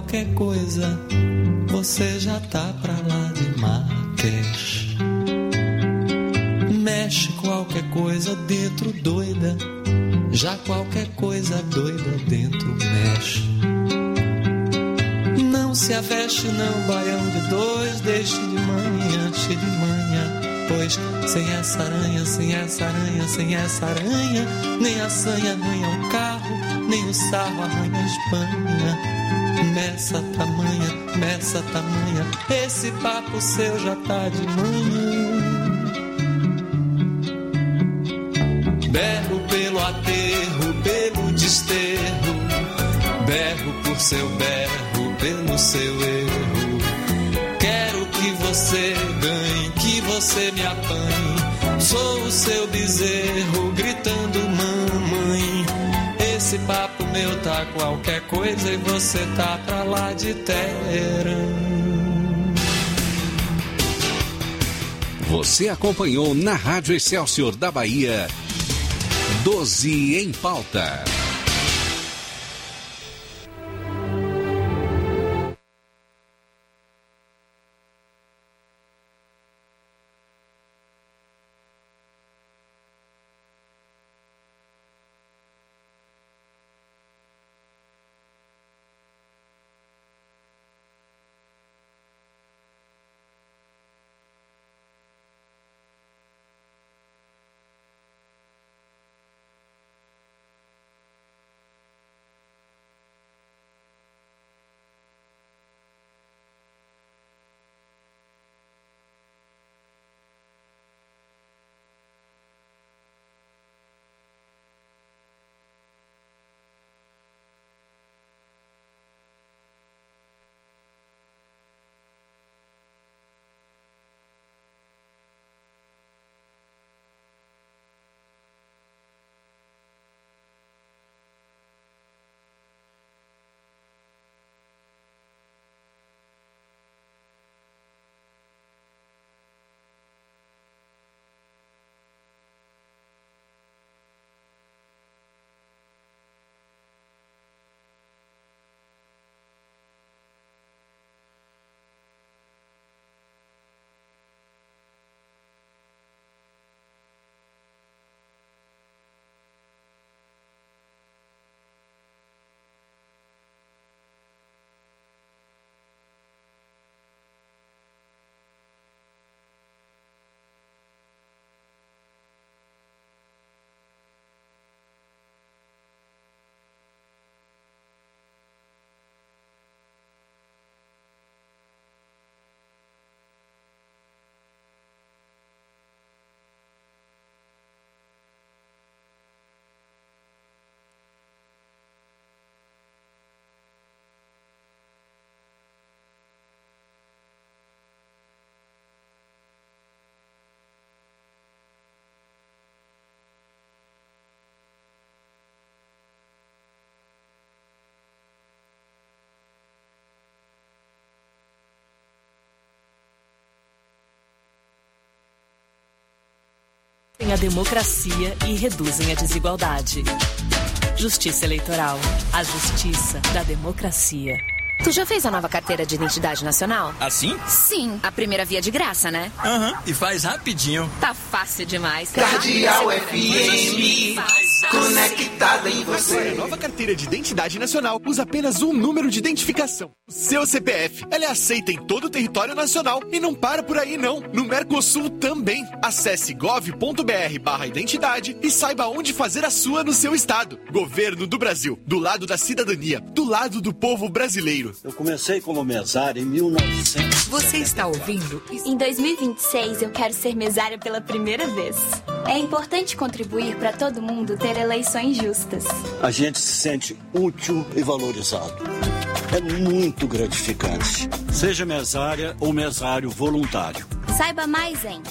qualquer coisa, você já tá pra lá de Marrakech. Mexe qualquer coisa dentro doida, já qualquer coisa doida dentro mexe. Não se aveste não, baião de dois, deixe de manhã, pois sem essa aranha, sem essa aranha, sem essa aranha, nem a sanha arranha o carro, nem o sarro arranha a Espanha. Meça tamanha, esse papo seu já tá de manhã. Berro pelo aterro, pelo desterro, berro por seu berro, pelo seu erro. Quero que você ganhe, que você me apanhe. Sou o seu bezerro, gritando mamãe. Esse papo meu tá qualquer coisa e você tá pra lá de Teherã. Você acompanhou na Rádio Excelsior da Bahia, 12 em pauta. A democracia e reduzem a desigualdade. Justiça Eleitoral, a justiça da democracia. Tu já fez a nova carteira de identidade nacional? Assim? Sim, a primeira via de graça, né? E faz rapidinho. Tá fácil demais. Cardeal FM, conectada em você. Agora, a nova carteira de identidade nacional usa apenas um número de identificação, o seu CPF. Ela é aceita em todo o território nacional e não para por aí não. No Mercosul também. Acesse gov.br/identidade e saiba onde fazer a sua no seu estado. Governo do Brasil, do lado da cidadania, do lado do povo brasileiro. Eu comecei como mesário em 1900. Você está ouvindo? Em 2026 eu quero ser mesária pela primeira vez. É importante contribuir para todo mundo ter eleições justas. A gente se sente útil e valorizado. É muito gratificante. Seja mesária ou mesário voluntário. Saiba mais em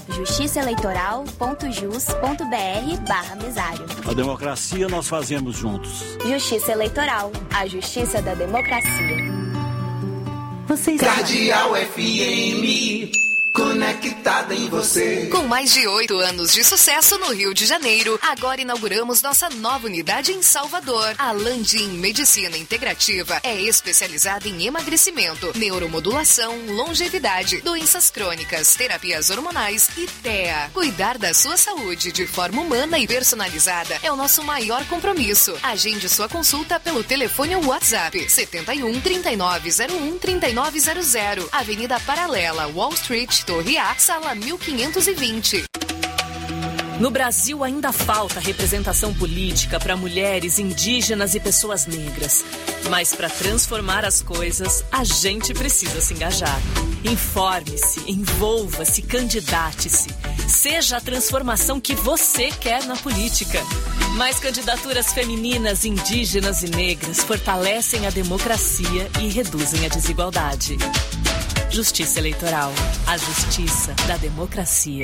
justiçaeleitoral.jus.br/mesário. A democracia nós fazemos juntos. Justiça Eleitoral, a justiça da democracia. Cardeal FM, conectada em você. Com mais de 8 anos de sucesso no Rio de Janeiro, agora inauguramos nossa nova unidade em Salvador. A Landim Medicina Integrativa é especializada em emagrecimento, neuromodulação, longevidade, doenças crônicas, terapias hormonais e TEA. Cuidar da sua saúde de forma humana e personalizada é o nosso maior compromisso. Agende sua consulta pelo telefone ou WhatsApp 71 3901 3900, Avenida Paralela, Wall Street, Torre A, sala 1520. No Brasil ainda falta representação política para mulheres, indígenas e pessoas negras. Mas para transformar as coisas, a gente precisa se engajar. Informe-se, envolva-se, candidate-se. Seja a transformação que você quer na política. Mais candidaturas femininas, indígenas e negras fortalecem a democracia e reduzem a desigualdade. Justiça Eleitoral. A justiça da democracia.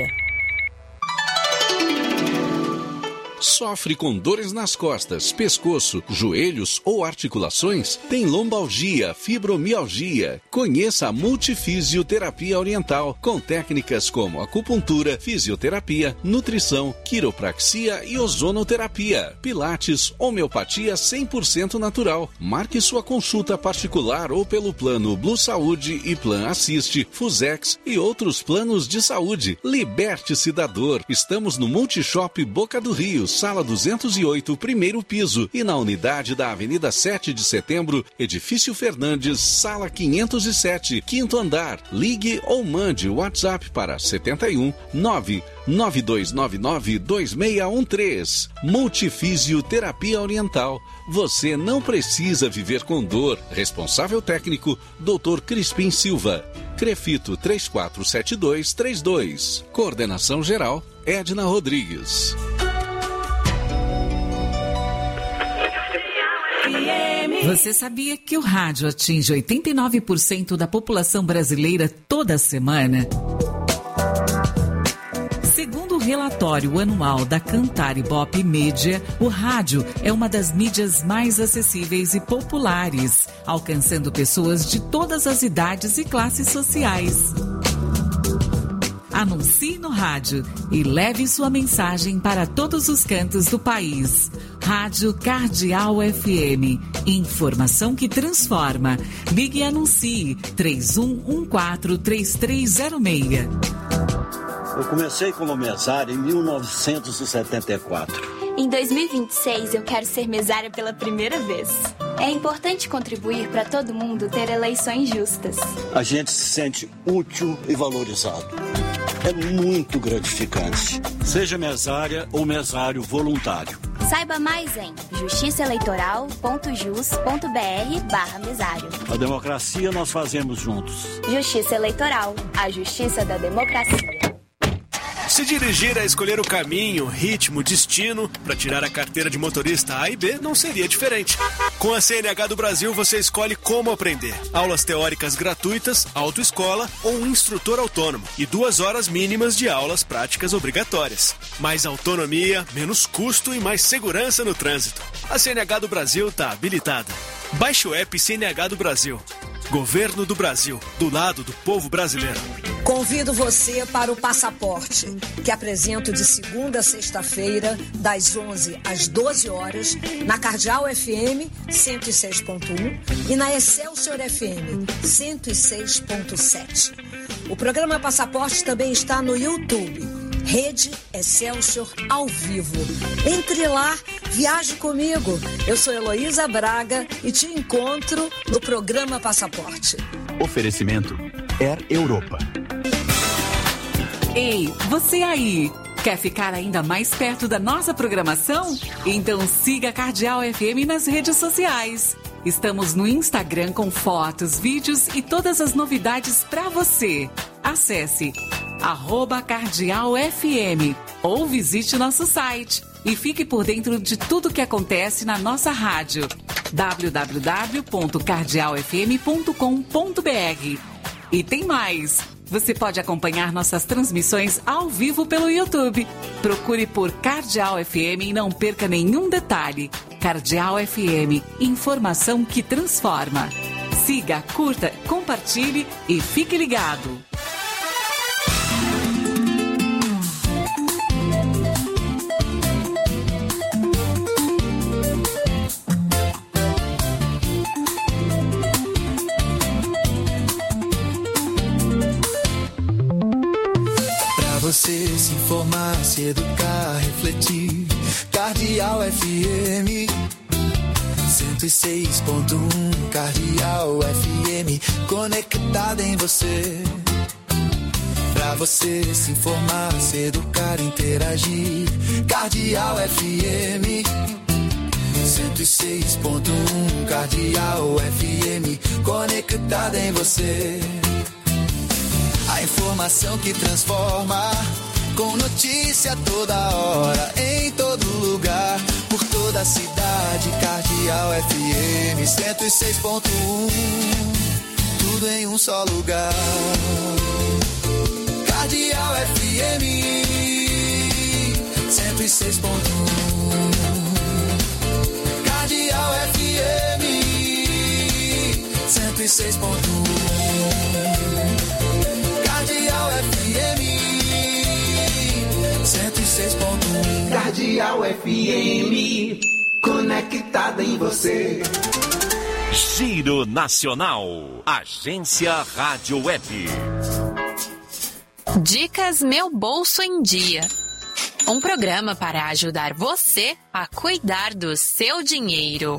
Sofre com dores nas costas, pescoço, joelhos ou articulações? Tem lombalgia, fibromialgia? Conheça a Multifisioterapia Oriental, com técnicas como acupuntura, fisioterapia, nutrição, quiropraxia e ozonoterapia, pilates, homeopatia 100% natural. Marque sua consulta particular ou pelo plano Blue Saúde e Plan Assiste, Fusex e outros planos de saúde. Liberte-se da dor. Estamos no Multishop Boca do Rio, Sala 208, primeiro piso, e na unidade da Avenida 7 de Setembro, Edifício Fernandes, Sala 507, quinto andar. Ligue ou mande WhatsApp para 71 99299 2613. Multifisioterapia Oriental. Você não precisa viver com dor. Responsável técnico, Dr. Crispim Silva. Crefito 347232. Coordenação geral, Edna Rodrigues. Você sabia que o rádio atinge 89% da população brasileira toda semana? Segundo o relatório anual da Cantar Ibope Média, o rádio é uma das mídias mais acessíveis e populares, alcançando pessoas de todas as idades e classes sociais. Anuncie no rádio e leve sua mensagem para todos os cantos do país. Rádio Cardeal FM. Informação que transforma. Ligue e anuncie 3114-3306. Eu comecei como mesário em 1974. Em 2026, eu quero ser mesária pela primeira vez. É importante contribuir para todo mundo ter eleições justas. A gente se sente útil e valorizado. É muito gratificante. Seja mesária ou mesário voluntário. Saiba mais em justiçaeleitoral.jus.br/mesário. A democracia nós fazemos juntos. Justiça Eleitoral, a justiça da democracia. Se dirigir a escolher o caminho, ritmo, destino para tirar a carteira de motorista A e B não seria diferente. Com a CNH do Brasil você escolhe como aprender. Aulas teóricas gratuitas, autoescola ou um instrutor autônomo e 2 horas mínimas de aulas práticas obrigatórias. Mais autonomia, menos custo e mais segurança no trânsito. A CNH do Brasil está habilitada. Baixe o app CNH do Brasil. Governo do Brasil, do lado do povo brasileiro. Convido você para o Passaporte, que apresento de segunda a sexta-feira, das 11 às 12 horas, na Cardeal FM 106.1 e na Excelsior FM 106.7. O programa Passaporte também está no YouTube, Rede Excelsior ao vivo. Entre lá, viaje comigo. Eu sou Heloísa Braga e te encontro no programa Passaporte. Oferecimento Air Europa. Ei, você aí, quer ficar ainda mais perto da nossa programação? Então siga a Cardeal FM nas redes sociais. Estamos no Instagram com fotos, vídeos e todas as novidades para você. Acesse @cardealfm ou visite nosso site e fique por dentro de tudo que acontece na nossa rádio. www.cardealfm.com.br. E tem mais! Você pode acompanhar nossas transmissões ao vivo pelo YouTube. Procure por Cardeal FM e não perca nenhum detalhe. Cardeal FM, informação que transforma. Siga, curta, compartilhe e fique ligado. você se informar, se educar, refletir. Cardeal FM 106.1, Cardeal FM, conectada em você. Pra você se informar, se educar, interagir. Cardeal FM 106.1, Cardeal FM, conectada em você. A informação que transforma, com notícia toda hora, em todo lugar, por toda a cidade. Cardeal FM 106.1, tudo em um só lugar. Cardeal FM 106.1, Cardeal FM 106.1, Cardeal FM 106.1, Cardeal FM, conectada em você. Giro Nacional, Agência Rádio Web. Dicas Meu Bolso em Dia. Um programa para ajudar você a cuidar do seu dinheiro.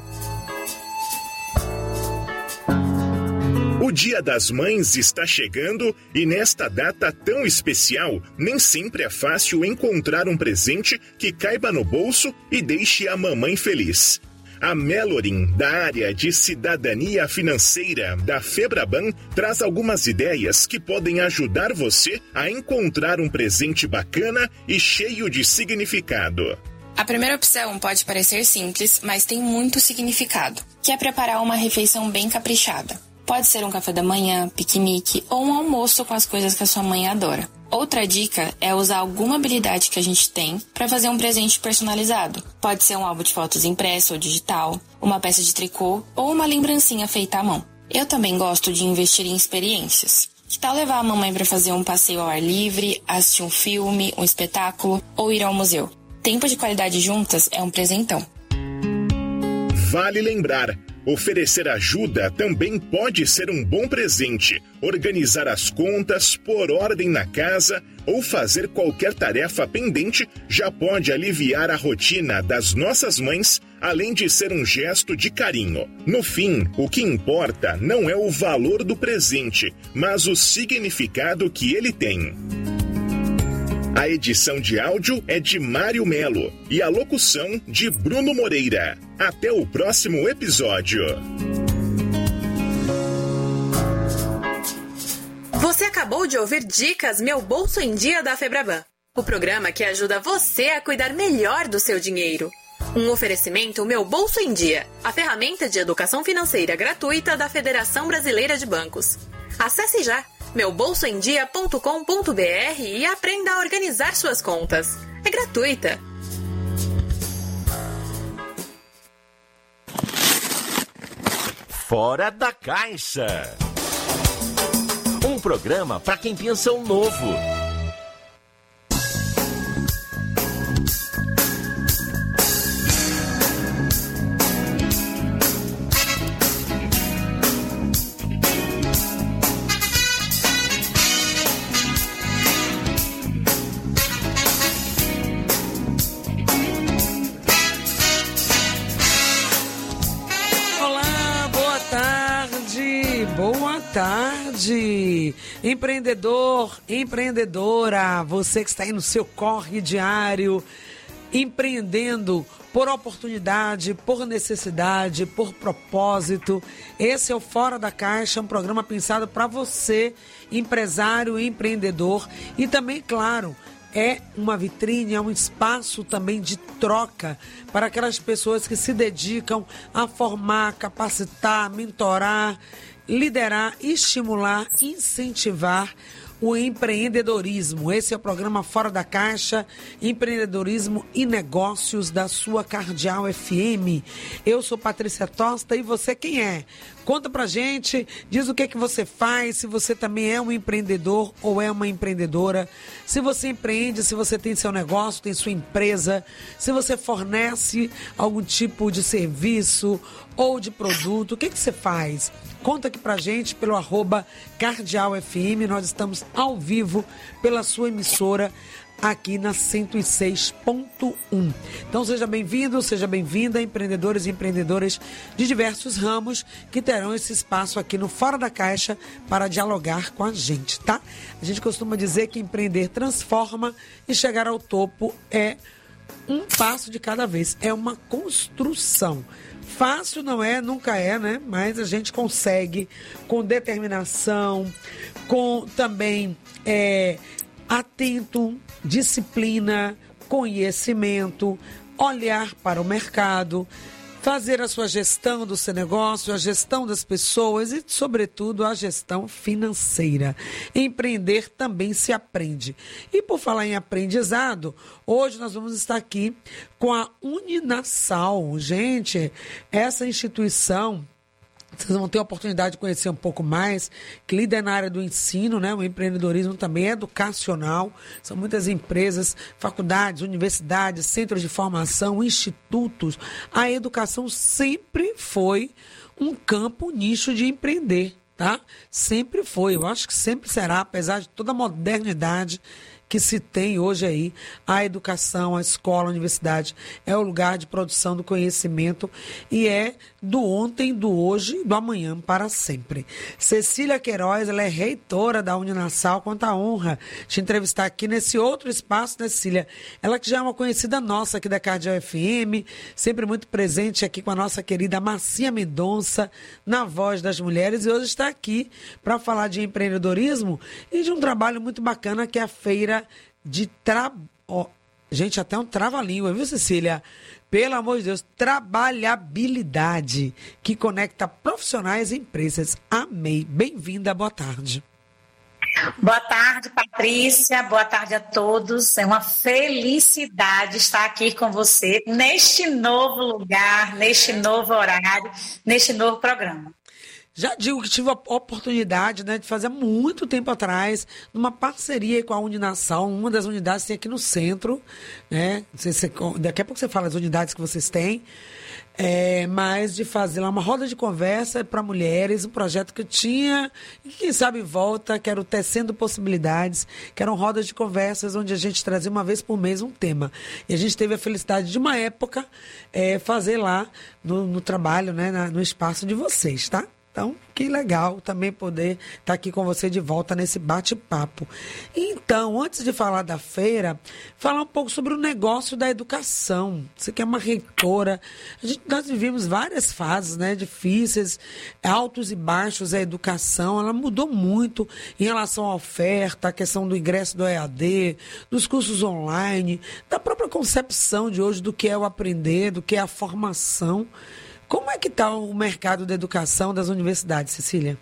O Dia das Mães está chegando e nesta data tão especial, nem sempre é fácil encontrar um presente que caiba no bolso e deixe a mamãe feliz. A Melorin, da área de cidadania financeira da Febraban, traz algumas ideias que podem ajudar você a encontrar um presente bacana e cheio de significado. A primeira opção pode parecer simples, mas tem muito significado, que é preparar uma refeição bem caprichada. Pode ser um café da manhã, piquenique ou um almoço com as coisas que a sua mãe adora. Outra dica é usar alguma habilidade que a gente tem para fazer um presente personalizado. Pode ser um álbum de fotos impresso ou digital, uma peça de tricô ou uma lembrancinha feita à mão. Eu também gosto de investir em experiências. Que tal levar a mamãe para fazer um passeio ao ar livre, assistir um filme, um espetáculo ou ir ao museu? Tempo de qualidade juntas é um presentão. Vale lembrar, oferecer ajuda também pode ser um bom presente. Organizar as contas, pôr ordem na casa ou fazer qualquer tarefa pendente já pode aliviar a rotina das nossas mães, além de ser um gesto de carinho. No fim, o que importa não é o valor do presente, mas o significado que ele tem. A edição de áudio é de Mário Melo e a locução de Bruno Moreira. Até o próximo episódio. Você acabou de ouvir Dicas Meu Bolso em Dia da Febraban, o programa que ajuda você a cuidar melhor do seu dinheiro. Um oferecimento Meu Bolso em Dia, a ferramenta de educação financeira gratuita da Federação Brasileira de Bancos. Acesse já meubolsoemdia.com.br e aprenda a organizar suas contas. É gratuita. Fora da Caixa. Um programa para quem pensa o novo. Boa tarde, empreendedor, empreendedora, você que está aí no seu corre diário, empreendendo por oportunidade, por necessidade, por propósito. Esse é o Fora da Caixa, um programa pensado para você, empresário e empreendedor. E também, claro, é uma vitrine, é um espaço também de troca para aquelas pessoas que se dedicam a formar, capacitar, mentorar, liderar, estimular, incentivar o empreendedorismo. Esse é o programa Fora da Caixa, empreendedorismo e negócios da sua Cardeal FM. Eu sou Patrícia Tosta e você quem é? Conta pra gente, diz o que é que você faz, se você também é um empreendedor ou é uma empreendedora, se você empreende, se você tem seu negócio, tem sua empresa, se você fornece algum tipo de serviço ou de produto, o que é que você faz? Conta aqui pra gente pelo @CardealFM, nós estamos ao vivo pela sua emissora aqui na 106.1. Então seja bem-vindo, seja bem-vinda, empreendedores e empreendedoras de diversos ramos que terão esse espaço aqui no Fora da Caixa para dialogar com a gente, tá? A gente costuma dizer que empreender transforma e chegar ao topo é um passo de cada vez, é uma construção. Fácil não é, nunca é, né? Mas a gente consegue com determinação, com também atento, disciplina, conhecimento, olhar para o mercado, fazer a sua gestão do seu negócio, a gestão das pessoas e, sobretudo, a gestão financeira. Empreender também se aprende. E por falar em aprendizado, hoje nós vamos estar aqui com a Uninasal. Gente, essa instituição, vocês vão ter a oportunidade de conhecer um pouco mais, que lida na área do ensino, né? O empreendedorismo também é educacional. São muitas empresas, faculdades, universidades, centros de formação, institutos. A educação sempre foi um campo, um nicho de empreender, tá? Sempre foi. Eu acho que sempre será, apesar de toda a modernidade que se tem hoje aí, a educação, a escola, a universidade é o lugar de produção do conhecimento e é do ontem, do hoje, do amanhã para sempre. Cecília Queiroz, ela é reitora da Uninasal. Quanta honra te entrevistar aqui nesse outro espaço, né, Cecília? Ela que já é uma conhecida nossa aqui da Cardeal FM, sempre muito presente aqui com a nossa querida Marcia Mendonça, na Voz das Mulheres, e hoje está aqui para falar de empreendedorismo e de um trabalho muito bacana que é a Feira de Gente, até um trava-língua, viu, Cecília? Pelo amor de Deus, trabalhabilidade, que conecta profissionais e empresas. Amei. Bem-vinda, boa tarde. Boa tarde, Patrícia. Boa tarde a todos. É uma felicidade estar aqui com você neste novo lugar, neste novo horário, neste novo programa. Já digo que tive a oportunidade, né, de fazer muito tempo atrás, numa parceria com a Uninasal, uma das unidades que tem aqui no centro, né? Daqui a pouco você fala as unidades que vocês têm, mas de fazer lá uma roda de conversa para mulheres, um projeto que eu tinha, e quem sabe volta, que era o Tecendo Possibilidades, que eram rodas de conversas onde a gente trazia uma vez por mês um tema. E a gente teve a felicidade de uma época fazer lá no trabalho, né, no espaço de vocês, tá? Então, que legal também poder estar aqui com você de volta nesse bate-papo. Então, antes de falar da feira, falar um pouco sobre o negócio da educação. Você que é uma reitora, nós vivemos várias fases, né, difíceis, altos e baixos. A educação, ela mudou muito em relação à oferta, a questão do ingresso do EAD, dos cursos online, da própria concepção de hoje do que é o aprender, do que é a formação. Como é que está o mercado da educação das universidades, Cecília?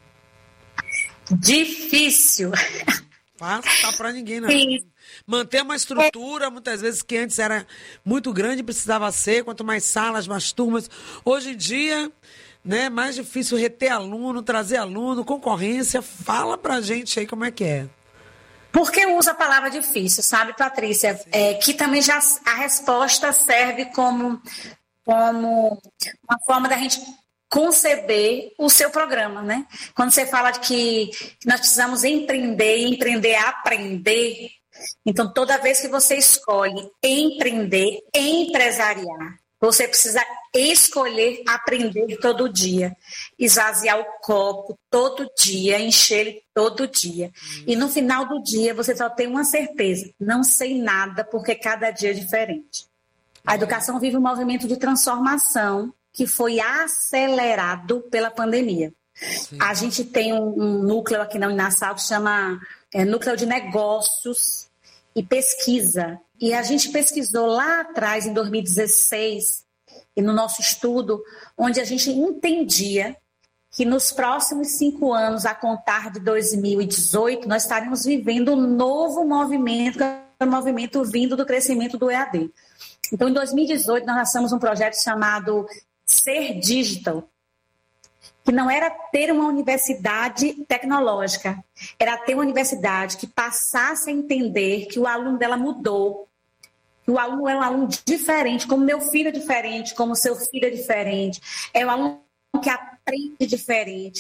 Difícil. Fácil tá para ninguém, não. Sim. Manter uma estrutura, muitas vezes, que antes era muito grande, precisava ser, quanto mais salas, mais turmas. Hoje em dia, né, mais difícil reter aluno, trazer aluno, concorrência. Fala pra gente aí como é que é. Por que eu uso a palavra difícil, sabe, Patrícia? Que também já a resposta serve como uma forma da gente conceber o seu programa, né? Quando você fala de que nós precisamos empreender, e empreender é aprender, então toda vez que você escolhe empreender, empresariar, você precisa escolher aprender todo dia, esvaziar o copo todo dia, encher ele todo dia. E no final do dia você só tem uma certeza, não sei nada, porque cada dia é diferente. A educação vive um movimento de transformação que foi acelerado pela pandemia. Sim. A gente tem um núcleo aqui na Uninasal que chama Núcleo de Negócios e Pesquisa. E a gente pesquisou lá atrás, em 2016, e no nosso estudo, onde a gente entendia que nos próximos 5 anos, a contar de 2018, nós estaremos vivendo um novo movimento, que é o movimento vindo do crescimento do EAD. Então, em 2018, nós lançamos um projeto chamado Ser Digital, que não era ter uma universidade tecnológica, era ter uma universidade que passasse a entender que o aluno dela mudou, que o aluno é um aluno diferente, como meu filho é diferente, como seu filho é diferente, é um aluno que aprende diferente, que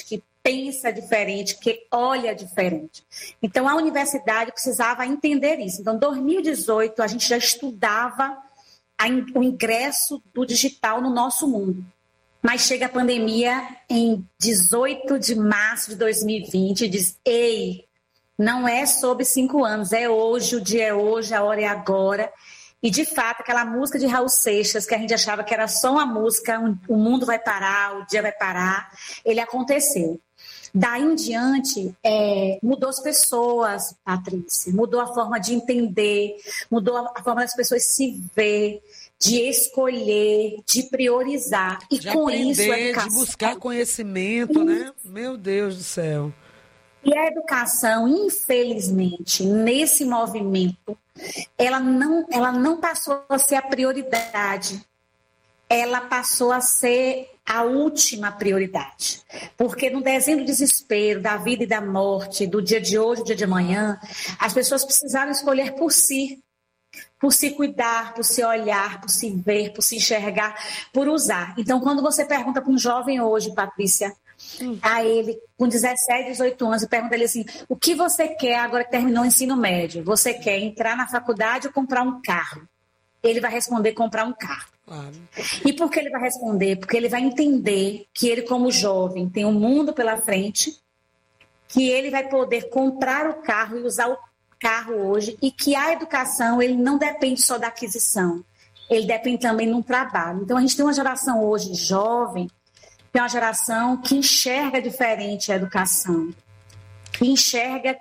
pensa diferente, que olha diferente. Então, a universidade precisava entender isso. Então, em 2018, a gente já estudava o ingresso do digital no nosso mundo. Mas chega a pandemia em 18 de março de 2020 e diz, ei, não é sobre 5 anos, é hoje, o dia é hoje, a hora é agora. E, de fato, aquela música de Raul Seixas, que a gente achava que era só uma música, o mundo vai parar, o dia vai parar, ele aconteceu. Daí em diante, mudou as pessoas, Patrícia, mudou a forma de entender, mudou a forma das pessoas se ver, de escolher, de priorizar. E de com aprender, isso, a educação... de buscar conhecimento, né? Meu Deus do céu. E a educação, infelizmente, nesse movimento, ela não passou a ser a prioridade. Ela passou a ser a última prioridade. Porque no desenho do desespero, da vida e da morte, do dia de hoje, do dia de amanhã, as pessoas precisaram escolher por si cuidar, por se olhar, por se ver, por se enxergar, por usar. Então, quando você pergunta para um jovem hoje, Patrícia, a ele, com 17, 18 anos, e pergunta ele assim, o que você quer agora que terminou o ensino médio? Você quer entrar na faculdade ou comprar um carro? Ele vai responder comprar um carro. Claro. E por que ele vai responder? Porque ele vai entender que ele, como jovem, tem um mundo pela frente, que ele vai poder comprar o carro e usar o carro hoje, e que a educação ele não depende só da aquisição, ele depende também de um trabalho. Então a gente tem uma geração hoje jovem, que é uma geração que enxerga diferente a educação, que enxerga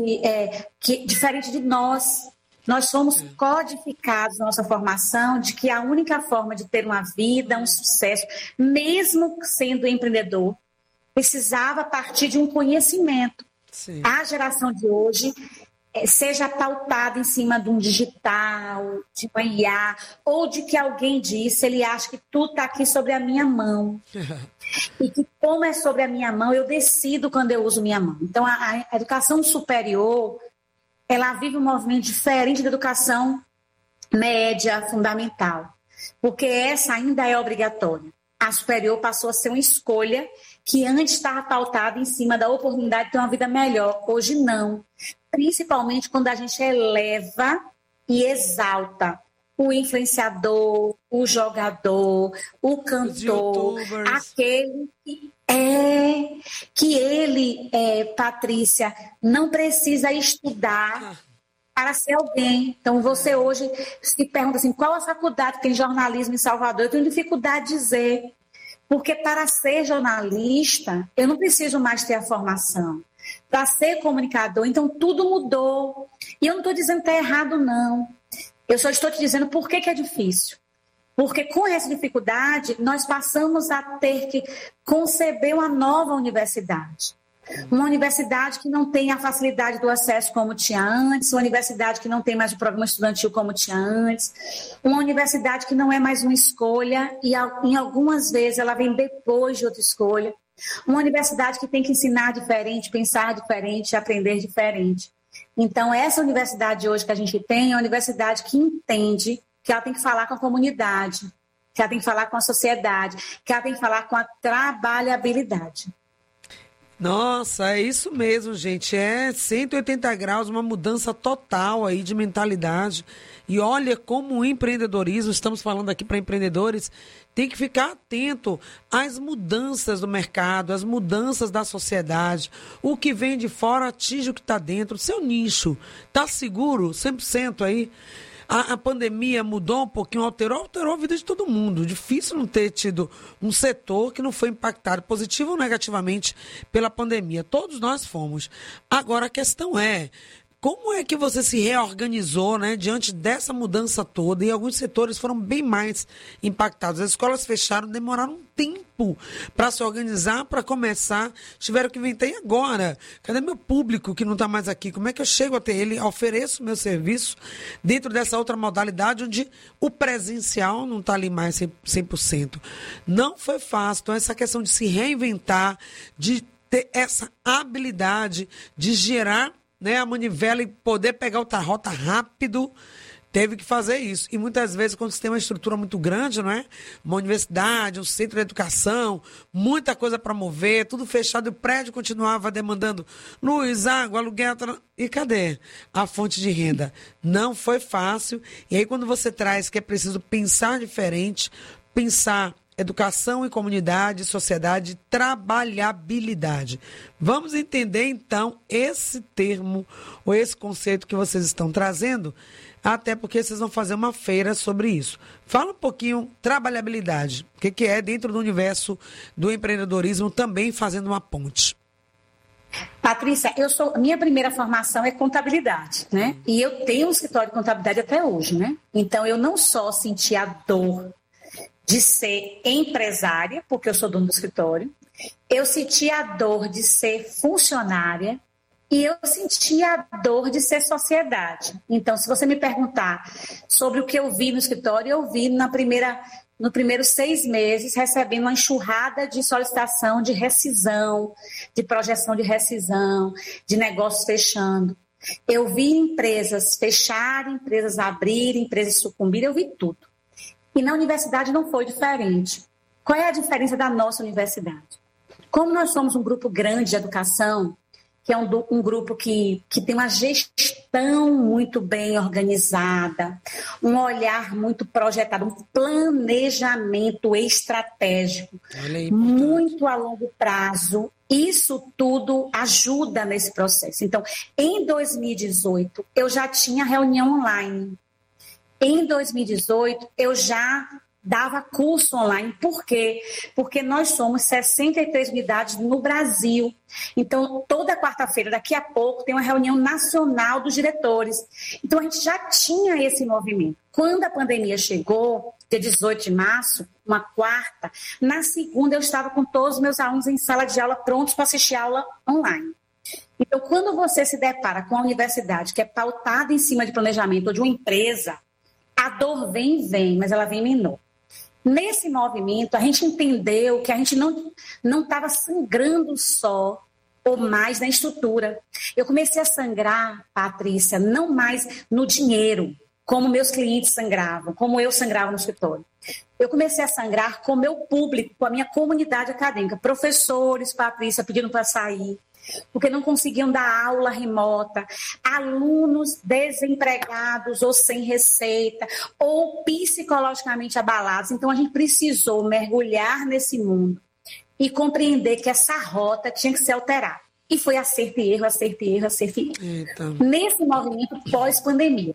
que diferente de nós somos codificados na nossa formação de que a única forma de ter uma vida, um sucesso, mesmo sendo empreendedor, precisava partir de um conhecimento. Sim. A geração de hoje seja pautada em cima de um digital, de uma IA, ou de que alguém disse, ele acha que tudo está aqui sobre a minha mão. E que como é sobre a minha mão, eu decido quando eu uso minha mão. Então, a educação superior, ela vive um movimento diferente da educação média, fundamental. Porque essa ainda é obrigatória. A superior passou a ser uma escolha que antes estava pautada em cima da oportunidade de ter uma vida melhor. Hoje não. Principalmente quando a gente eleva e exalta o influenciador, o jogador, o cantor, aquele que ele, Patrícia, não precisa estudar para ser alguém. Então, você hoje se pergunta assim, qual a faculdade que tem jornalismo em Salvador? Eu tenho dificuldade de dizer, porque para ser jornalista, eu não preciso mais ter a formação. Para ser comunicador, então tudo mudou. E eu não estou dizendo que está errado, não. Eu só estou te dizendo por que é difícil. Porque com essa dificuldade, nós passamos a ter que conceber uma nova universidade. Uma universidade que não tem a facilidade do acesso como tinha antes, uma universidade que não tem mais o programa estudantil como tinha antes, uma universidade que não é mais uma escolha e em algumas vezes ela vem depois de outra escolha. Uma universidade que tem que ensinar diferente, pensar diferente, aprender diferente. Então, essa universidade hoje que a gente tem é uma universidade que entende que ela tem que falar com a comunidade, que ela tem que falar com a sociedade, que ela tem que falar com a trabalhabilidade. Nossa, é isso mesmo, gente. É 180 graus, uma mudança total aí de mentalidade. E olha como o empreendedorismo, estamos falando aqui para empreendedores, tem que ficar atento às mudanças do mercado, às mudanças da sociedade. O que vem de fora atinge o que está dentro. Seu nicho está seguro 100% aí? A pandemia mudou um pouquinho, alterou a vida de todo mundo. Difícil não ter tido um setor que não foi impactado positivo ou negativamente pela pandemia. Todos nós fomos. Agora a questão é, como é que você se reorganizou, né, diante dessa mudança toda? E alguns setores foram bem mais impactados. As escolas fecharam, demoraram um tempo para se organizar, para começar. Tiveram que inventar, e agora? Cadê meu público que não está mais aqui? Como é que eu chego até ele? Ofereço meu serviço dentro dessa outra modalidade onde o presencial não está ali mais 100%. Não foi fácil. Então, essa questão de se reinventar, de ter essa habilidade de gerar, né, a manivela e poder pegar outra rota rápido, teve que fazer isso. E muitas vezes, quando você tem uma estrutura muito grande, não é? Uma universidade, um centro de educação, muita coisa para mover, tudo fechado, e o prédio continuava demandando luz, água, aluguel. E cadê a fonte de renda? Não foi fácil. E aí, quando você traz que é preciso pensar diferente, pensar educação e comunidade, sociedade, trabalhabilidade. Vamos entender, então, esse termo, ou esse conceito que vocês estão trazendo, até porque vocês vão fazer uma feira sobre isso. Fala um pouquinho, trabalhabilidade, o que é dentro do universo do empreendedorismo, também fazendo uma ponte. Patrícia, minha primeira formação é contabilidade, né? E eu tenho um escritório de contabilidade até hoje, né? Então, eu não só senti a dor de ser empresária, porque eu sou dona do escritório, eu senti a dor de ser funcionária e eu senti a dor de ser sociedade. Então, se você me perguntar sobre o que eu vi no escritório, eu vi no primeiros 6 meses recebendo uma enxurrada de solicitação de rescisão, de projeção de rescisão, de negócios fechando. Eu vi empresas fecharem, empresas abrirem, empresas sucumbirem, eu vi tudo. E na universidade não foi diferente. Qual é a diferença da nossa universidade? Como nós somos um grupo grande de educação, que é um grupo que tem uma gestão muito bem organizada, um olhar muito projetado, um planejamento estratégico, muito a longo prazo, isso tudo ajuda nesse processo. Então, em 2018, eu já tinha reunião online. Em 2018, eu já dava curso online. Por quê? Porque nós somos 63 unidades no Brasil. Então, toda quarta-feira, daqui a pouco, tem uma reunião nacional dos diretores. Então, a gente já tinha esse movimento. Quando a pandemia chegou, dia 18 de março, uma quarta, na segunda eu estava com todos os meus alunos em sala de aula prontos para assistir aula online. Então, quando você se depara com a universidade que é pautada em cima de planejamento ou de uma empresa, a dor vem, mas ela vem menor. Nesse movimento, a gente entendeu que a gente não estava sangrando só ou mais na estrutura. Eu comecei a sangrar, Patrícia, não mais no dinheiro, como meus clientes sangravam, como eu sangrava no escritório. Eu comecei a sangrar com o meu público, com a minha comunidade acadêmica. Professores, Patrícia, pedindo para sair, porque não conseguiam dar aula remota, alunos desempregados ou sem receita, ou psicologicamente abalados. Então, a gente precisou mergulhar nesse mundo e compreender que essa rota tinha que ser alterada. E foi acerto e erro, acerto e erro, acerto e erro. Eita. Nesse movimento pós-pandemia.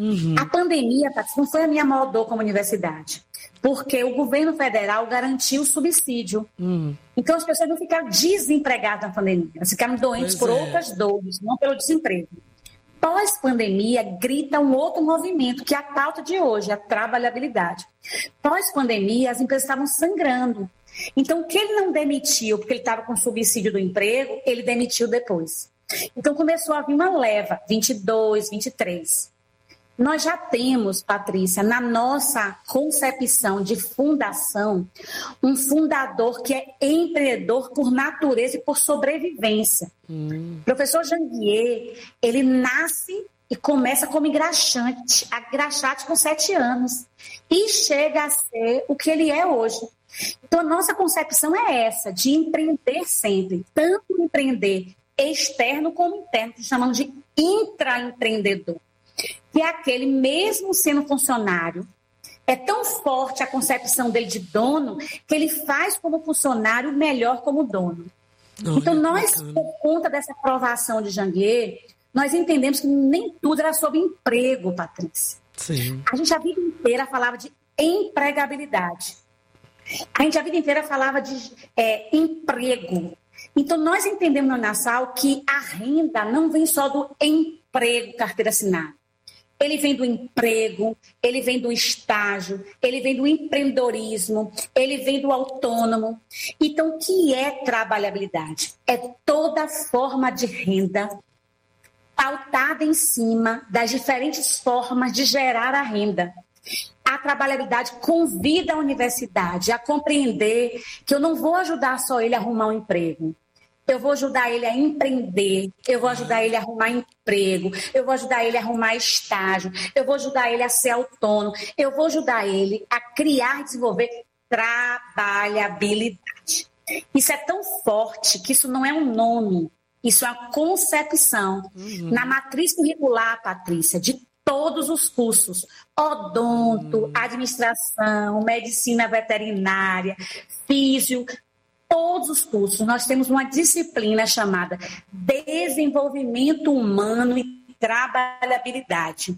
A pandemia, Patrícia, não foi a minha maior dor como universidade, porque o governo federal garantiu o subsídio. Então, as pessoas não ficaram desempregadas na pandemia, elas ficaram doentes por outras dores, não pelo desemprego. Pós-pandemia, grita um outro movimento, que é a pauta de hoje, a trabalhabilidade. Pós-pandemia, as empresas estavam sangrando. Então, o que ele não demitiu, porque ele estava com subsídio do emprego, ele demitiu depois. Então, começou a vir uma leva, 22, 23. Nós já temos, Patrícia, na nossa concepção de fundação, um fundador que é empreendedor por natureza e por sobrevivência. O professor Janguier, ele nasce e começa como engraxate com 7 anos e chega a ser o que ele é hoje. Então, a nossa concepção é essa, de empreender sempre, tanto empreender externo como interno, que chamamos de intraempreendedor. Que é aquele, mesmo sendo funcionário, é tão forte a concepção dele de dono, que ele faz como funcionário melhor como dono. Então, nós, por conta dessa aprovação de Janguier, nós entendemos que nem tudo era sobre emprego, Patrícia. Sim. A gente a vida inteira falava de empregabilidade. A gente a vida inteira falava de emprego. Então, nós entendemos no Nassau que a renda não vem só do emprego, carteira assinada. Ele vem do emprego, ele vem do estágio, ele vem do empreendedorismo, ele vem do autônomo. Então, o que é trabalhabilidade? É toda forma de renda pautada em cima das diferentes formas de gerar a renda. A trabalhabilidade convida a universidade a compreender que eu não vou ajudar só ele a arrumar um emprego. eu vou ajudar ele a empreender, eu vou ajudar ele a arrumar emprego, eu vou ajudar ele a arrumar estágio, eu vou ajudar ele a ser autônomo, eu vou ajudar ele a criar e desenvolver trabalhabilidade. Isso é tão forte que isso não é um nome, isso é uma concepção. Na matriz curricular, Patrícia, de todos os cursos, odonto, administração, medicina veterinária, físio, todos os cursos, nós temos uma disciplina chamada Desenvolvimento Humano e Trabalhabilidade,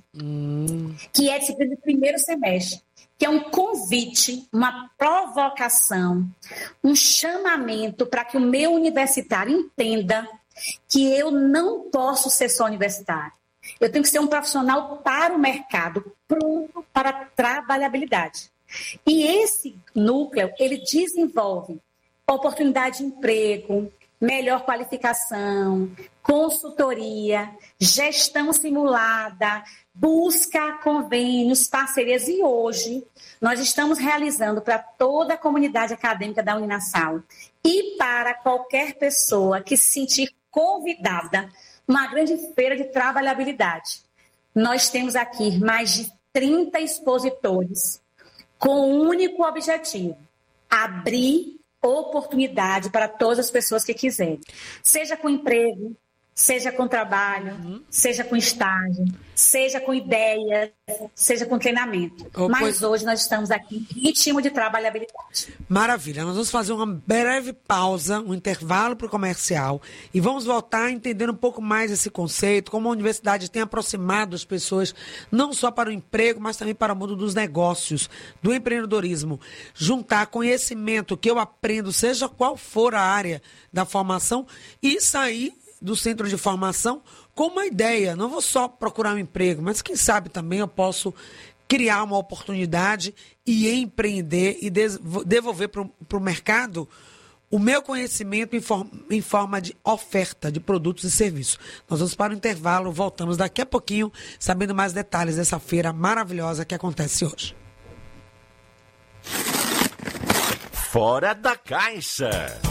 que é a disciplina do primeiro semestre, que é um convite, uma provocação, um chamamento para que o meu universitário entenda que eu não posso ser só universitário. Eu tenho que ser um profissional para o mercado, pronto para a trabalhabilidade. E esse núcleo, ele desenvolve oportunidade de emprego, melhor qualificação, consultoria, gestão simulada, busca convênios, parcerias. E hoje nós estamos realizando para toda a comunidade acadêmica da Uninasal e para qualquer pessoa que se sentir convidada, uma grande feira de trabalhabilidade. Nós temos aqui mais de 30 expositores com um único objetivo: abrir oportunidade para todas as pessoas que quiserem, seja com emprego, seja com trabalho, seja com estágio, seja com ideias, seja com treinamento. Mas hoje nós estamos aqui em ritmo de trabalhabilidade. Maravilha. Nós vamos fazer uma breve pausa, um intervalo para o comercial e vamos voltar entendendo um pouco mais esse conceito, como a universidade tem aproximado as pessoas não só para o emprego, mas também para o mundo dos negócios, do empreendedorismo. Juntar conhecimento que eu aprendo, seja qual for a área da formação, e sair do centro de formação com uma ideia. Não vou só procurar um emprego, mas quem sabe também eu posso criar uma oportunidade e empreender e devolver para o mercado o meu conhecimento em forma de oferta de produtos e serviços. Nós vamos para o intervalo, voltamos daqui a pouquinho, sabendo mais detalhes dessa feira maravilhosa que acontece hoje. Fora da Caixa.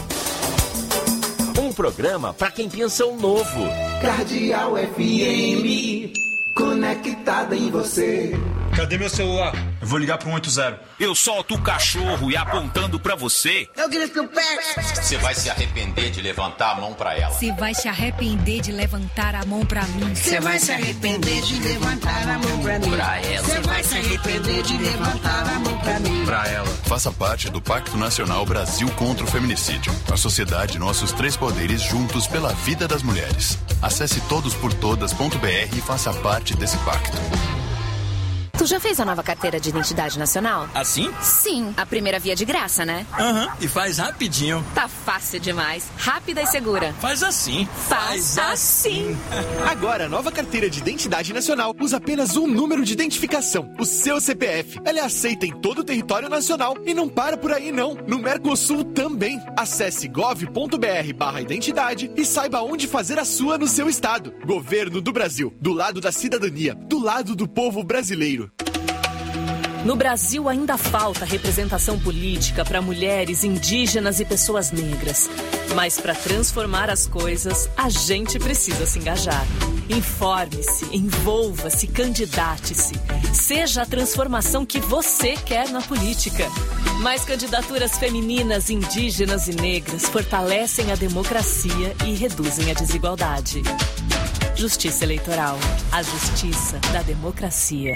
Um programa para quem pensa o novo. Cardeal FM, conectada em você. Cadê meu celular? Eu vou ligar pro 180. Eu solto o cachorro e apontando pra você. Eu grito que eu pego. Você vai se arrepender de levantar a mão pra ela. Você vai se arrepender de levantar a mão pra mim. Você vai se arrepender de levantar a mão pra mim. Pra ela. Você vai se arrepender de levantar a mão pra mim. Pra ela. Faça parte do Pacto Nacional Brasil contra o Feminicídio. A sociedade, nossos três poderes juntos pela vida das mulheres. Acesse todosportodas.br e faça parte desse pacto. Tu já fez a nova carteira de identidade nacional? Assim? Sim, a primeira via de graça, né? E faz rapidinho. Tá fácil demais, rápida e segura. Faz assim. Faz assim. Agora, a nova carteira de identidade nacional usa apenas um número de identificação, o seu CPF. Ela é aceita em todo o território nacional e não para por aí não. No Mercosul também. Acesse gov.br/identidade e saiba onde fazer a sua no seu estado. Governo do Brasil, do lado da cidadania, do lado do povo brasileiro. No Brasil ainda falta representação política para mulheres, indígenas e pessoas negras. Mas para transformar as coisas, a gente precisa se engajar. Informe-se, envolva-se, candidate-se. Seja a transformação que você quer na política. Mais candidaturas femininas, indígenas e negras fortalecem a democracia e reduzem a desigualdade. Justiça Eleitoral. A justiça da democracia.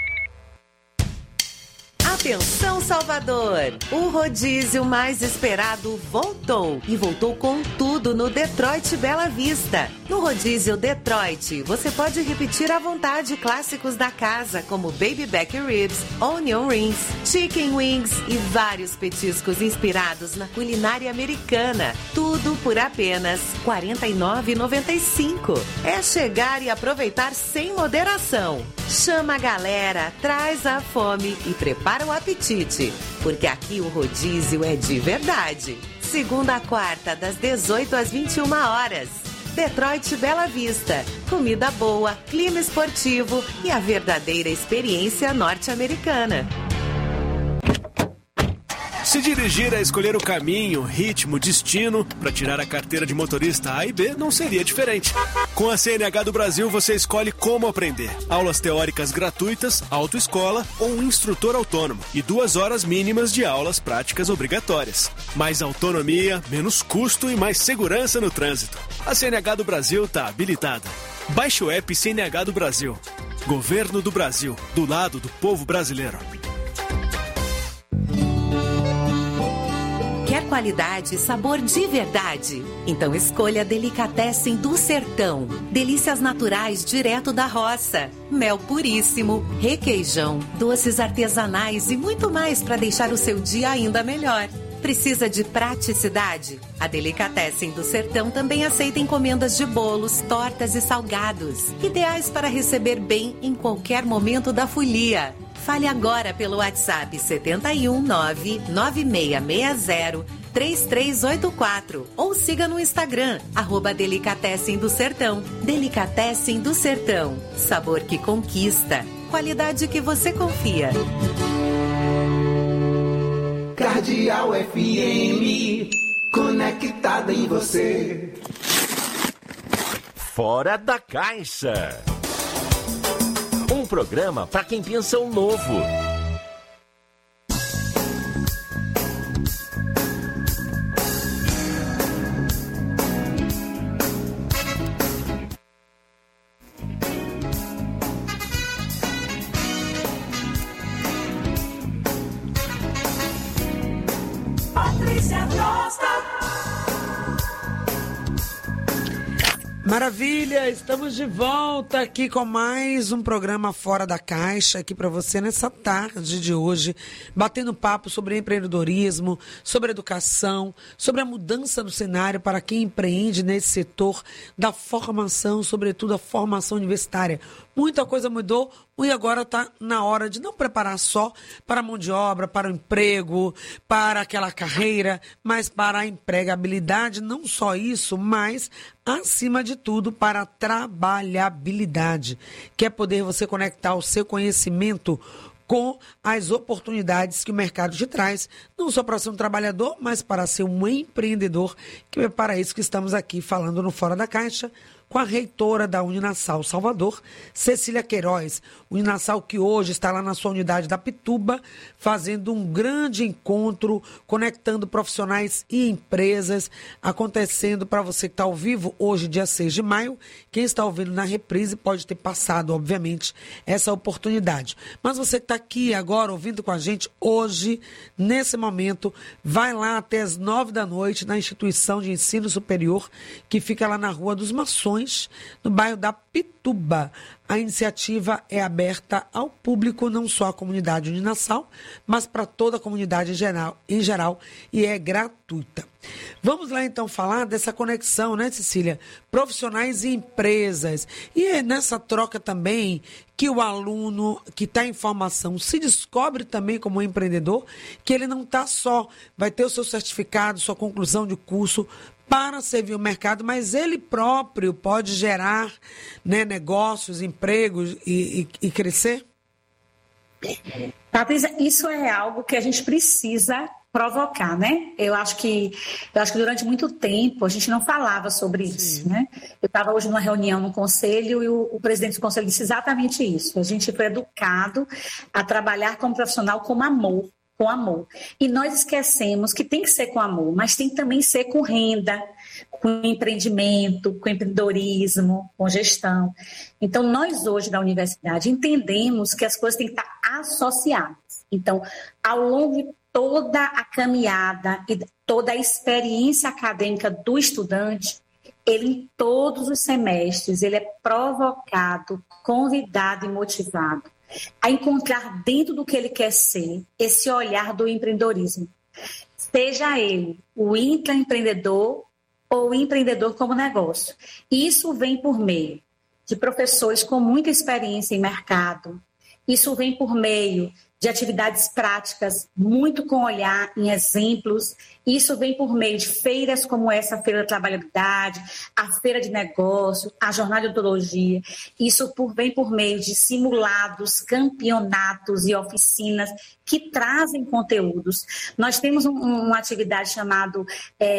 Atenção, Salvador! O rodízio mais esperado voltou e voltou com tudo no Detroit Bela Vista. No rodízio Detroit, você pode repetir à vontade clássicos da casa, como Baby Back Ribs, Onion Rings, Chicken Wings e vários petiscos inspirados na culinária americana. Tudo por apenas R$ 49,95. É chegar e aproveitar sem moderação. Chama a galera, traz a fome e prepara o apetite, porque aqui o rodízio é de verdade. Segunda a quarta, das 18 às 21 horas. Detroit Bela Vista. Comida boa, clima esportivo e a verdadeira experiência norte-americana. Se dirigir é escolher o caminho, ritmo, destino para tirar a carteira de motorista A e B não seria diferente. Com a CNH do Brasil você escolhe como aprender. Aulas teóricas gratuitas, autoescola ou um instrutor autônomo e 2 horas mínimas de aulas práticas obrigatórias. Mais autonomia, menos custo e mais segurança no trânsito. A CNH do Brasil está habilitada. Baixe o app CNH do Brasil. Governo do Brasil, do lado do povo brasileiro. Quer qualidade e sabor de verdade? Então escolha Delicatessen do Sertão. Delícias naturais direto da roça. Mel puríssimo, requeijão, doces artesanais e muito mais para deixar o seu dia ainda melhor. Precisa de praticidade? A Delicatessen do Sertão também aceita encomendas de bolos, tortas e salgados. Ideais para receber bem em qualquer momento da folia. Fale agora pelo WhatsApp 719-9660-3384 ou siga no Instagram, @Delicatessen do Sertão. Delicatessen do Sertão. Sabor que conquista. Qualidade que você confia. Cardeal FM, conectada em você. Fora da Caixa. Um programa para quem pensa o novo. Maravilha, estamos de volta aqui com mais um programa Fora da Caixa, aqui para você nessa tarde de hoje, batendo papo sobre empreendedorismo, sobre educação, sobre a mudança do cenário para quem empreende nesse setor da formação, sobretudo a formação universitária. Muita coisa mudou e agora está na hora de não preparar só para a mão de obra, para o emprego, para aquela carreira, mas para a empregabilidade, não só isso, mas acima de tudo para a trabalhabilidade, que é poder você conectar o seu conhecimento com as oportunidades que o mercado te traz, não só para ser um trabalhador, mas para ser um empreendedor, que é para isso que estamos aqui falando no Fora da Caixa, com a reitora da Uninasal Salvador, Cecília Queiroz. Uninasal que hoje está lá na sua unidade da Pituba, fazendo um grande encontro, conectando profissionais e empresas, acontecendo para você que está ao vivo hoje, dia 6 de maio. Quem está ouvindo na reprise pode ter passado, obviamente, essa oportunidade. Mas você que está aqui agora ouvindo com a gente hoje, nesse momento, vai lá até as 9 da noite na instituição de ensino superior, que fica lá na Rua dos Maçons, no bairro da Pituba. A iniciativa é aberta ao público, não só à comunidade Uninasal, mas para toda a comunidade em geral, e é gratuita. Vamos lá então falar dessa conexão, né, Cecília? Profissionais e empresas. E é nessa troca também que o aluno que está em formação se descobre também como empreendedor, que ele não está só, vai ter o seu certificado, sua conclusão de curso para servir o mercado, mas ele próprio pode gerar, né, negócios, empregos e crescer? Patrícia, isso é algo que a gente precisa provocar, né? Eu acho que durante muito tempo a gente não falava sobre isso, né? Eu estava hoje numa reunião no conselho e o presidente do conselho disse exatamente isso. A gente foi educado a trabalhar como profissional com amor. E nós esquecemos que tem que ser com amor, mas tem que também ser com renda, com empreendimento, com empreendedorismo, com gestão. Então, nós hoje da universidade entendemos que as coisas têm que estar associadas. Então, ao longo de toda a caminhada e toda a experiência acadêmica do estudante, ele em todos os semestres, ele é provocado, convidado e motivado a encontrar dentro do que ele quer ser esse olhar do empreendedorismo. Seja ele o intraempreendedor ou o empreendedor como negócio. Isso vem por meio de professores com muita experiência em mercado, Isso vem por meio de atividades práticas, muito com olhar em exemplos. Isso vem por meio de feiras como essa Feira da Trabalhabilidade, a Feira de Negócio, a Jornada de Odontologia. Isso vem por meio de simulados, campeonatos e oficinas que trazem conteúdos. Nós temos uma atividade chamada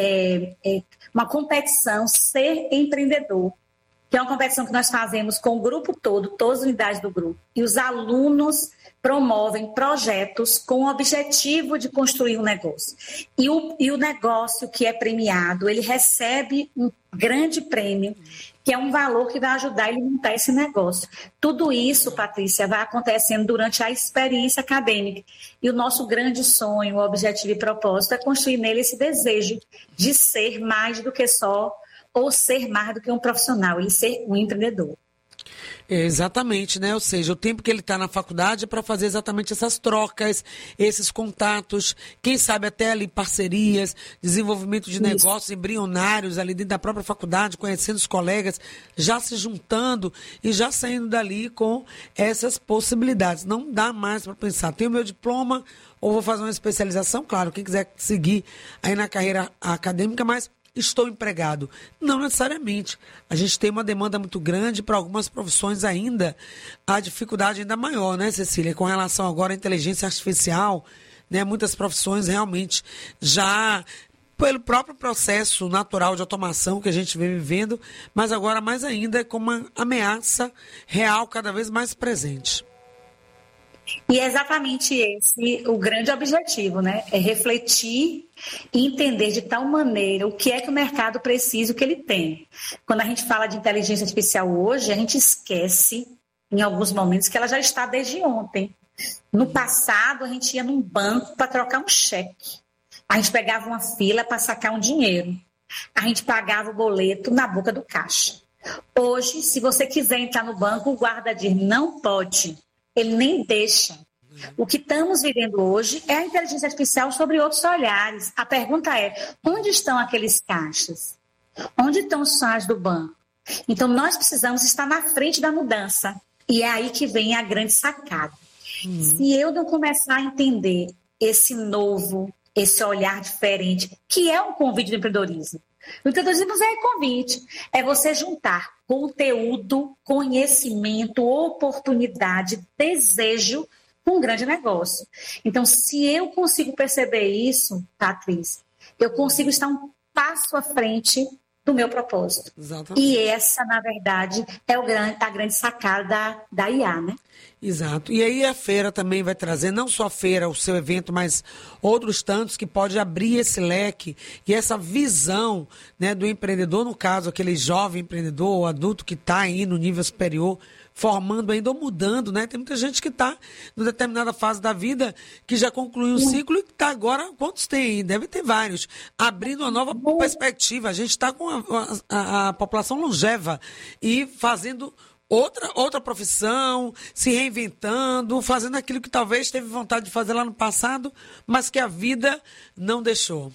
uma competição Ser Empreendedor, que é uma competição que nós fazemos com o grupo todo, todas as unidades do grupo. E os alunos promovem projetos com o objetivo de construir um negócio. E o negócio que é premiado, ele recebe um grande prêmio, que é um valor que vai ajudar ele a montar esse negócio. Tudo isso, Patrícia, vai acontecendo durante a experiência acadêmica. E o nosso grande sonho, o objetivo e propósito é construir nele esse desejo de ser mais do que só, ou ser mais do que um profissional, ele ser um empreendedor. Exatamente, né? Ou seja, o tempo que ele está na faculdade é para fazer exatamente essas trocas, esses contatos, quem sabe até ali parcerias, desenvolvimento de negócios embrionários ali dentro da própria faculdade, conhecendo os colegas, já se juntando e já saindo dali com essas possibilidades. Não dá mais para pensar, tenho meu diploma ou vou fazer uma especialização, claro, quem quiser seguir aí na carreira acadêmica, mas estou empregado. Não necessariamente. A gente tem uma demanda muito grande para algumas profissões ainda, a dificuldade ainda maior, né, Cecília? Com relação agora à inteligência artificial, né, muitas profissões realmente já, pelo próprio processo natural de automação que a gente vem vivendo, mas agora mais ainda com uma ameaça real cada vez mais presente. E é exatamente esse o grande objetivo, né? É refletir e entender de tal maneira o que é que o mercado precisa, o que ele tem. Quando a gente fala de inteligência artificial hoje, a gente esquece, em alguns momentos, que ela já está desde ontem. No passado, a gente ia num banco para trocar um cheque. A gente pegava uma fila para sacar um dinheiro. A gente pagava o boleto na boca do caixa. Hoje, se você quiser entrar no banco, o guarda diz, não pode. Ele nem deixa. O que estamos vivendo hoje é a inteligência artificial sobre outros olhares. A pergunta é, onde estão aqueles caixas? Onde estão os funcionários do banco? Então, nós precisamos estar na frente da mudança. E é aí que vem a grande sacada. Se eu não começar a entender esse novo, esse olhar diferente, que é um convite do empreendedorismo. O empreendedorismo não é convite, é você juntar conteúdo, conhecimento, oportunidade, desejo com um grande negócio. Então, se eu consigo perceber isso, Patrícia, eu consigo estar um passo à frente do meu propósito. Exatamente. E essa, na verdade, é a grande sacada da IA, né? Exato. E aí a feira também vai trazer, não só a feira, o seu evento, mas outros tantos que pode abrir esse leque e essa visão, né, do empreendedor, no caso, aquele jovem empreendedor ou adulto que está aí no nível superior, formando ainda ou mudando, né? Tem muita gente que está em determinada fase da vida que já concluiu um ciclo e está agora, quantos tem? Deve ter vários. Abrindo uma nova perspectiva. A gente está com a população longeva e fazendo outra profissão, se reinventando, fazendo aquilo que talvez teve vontade de fazer lá no passado, mas que a vida não deixou.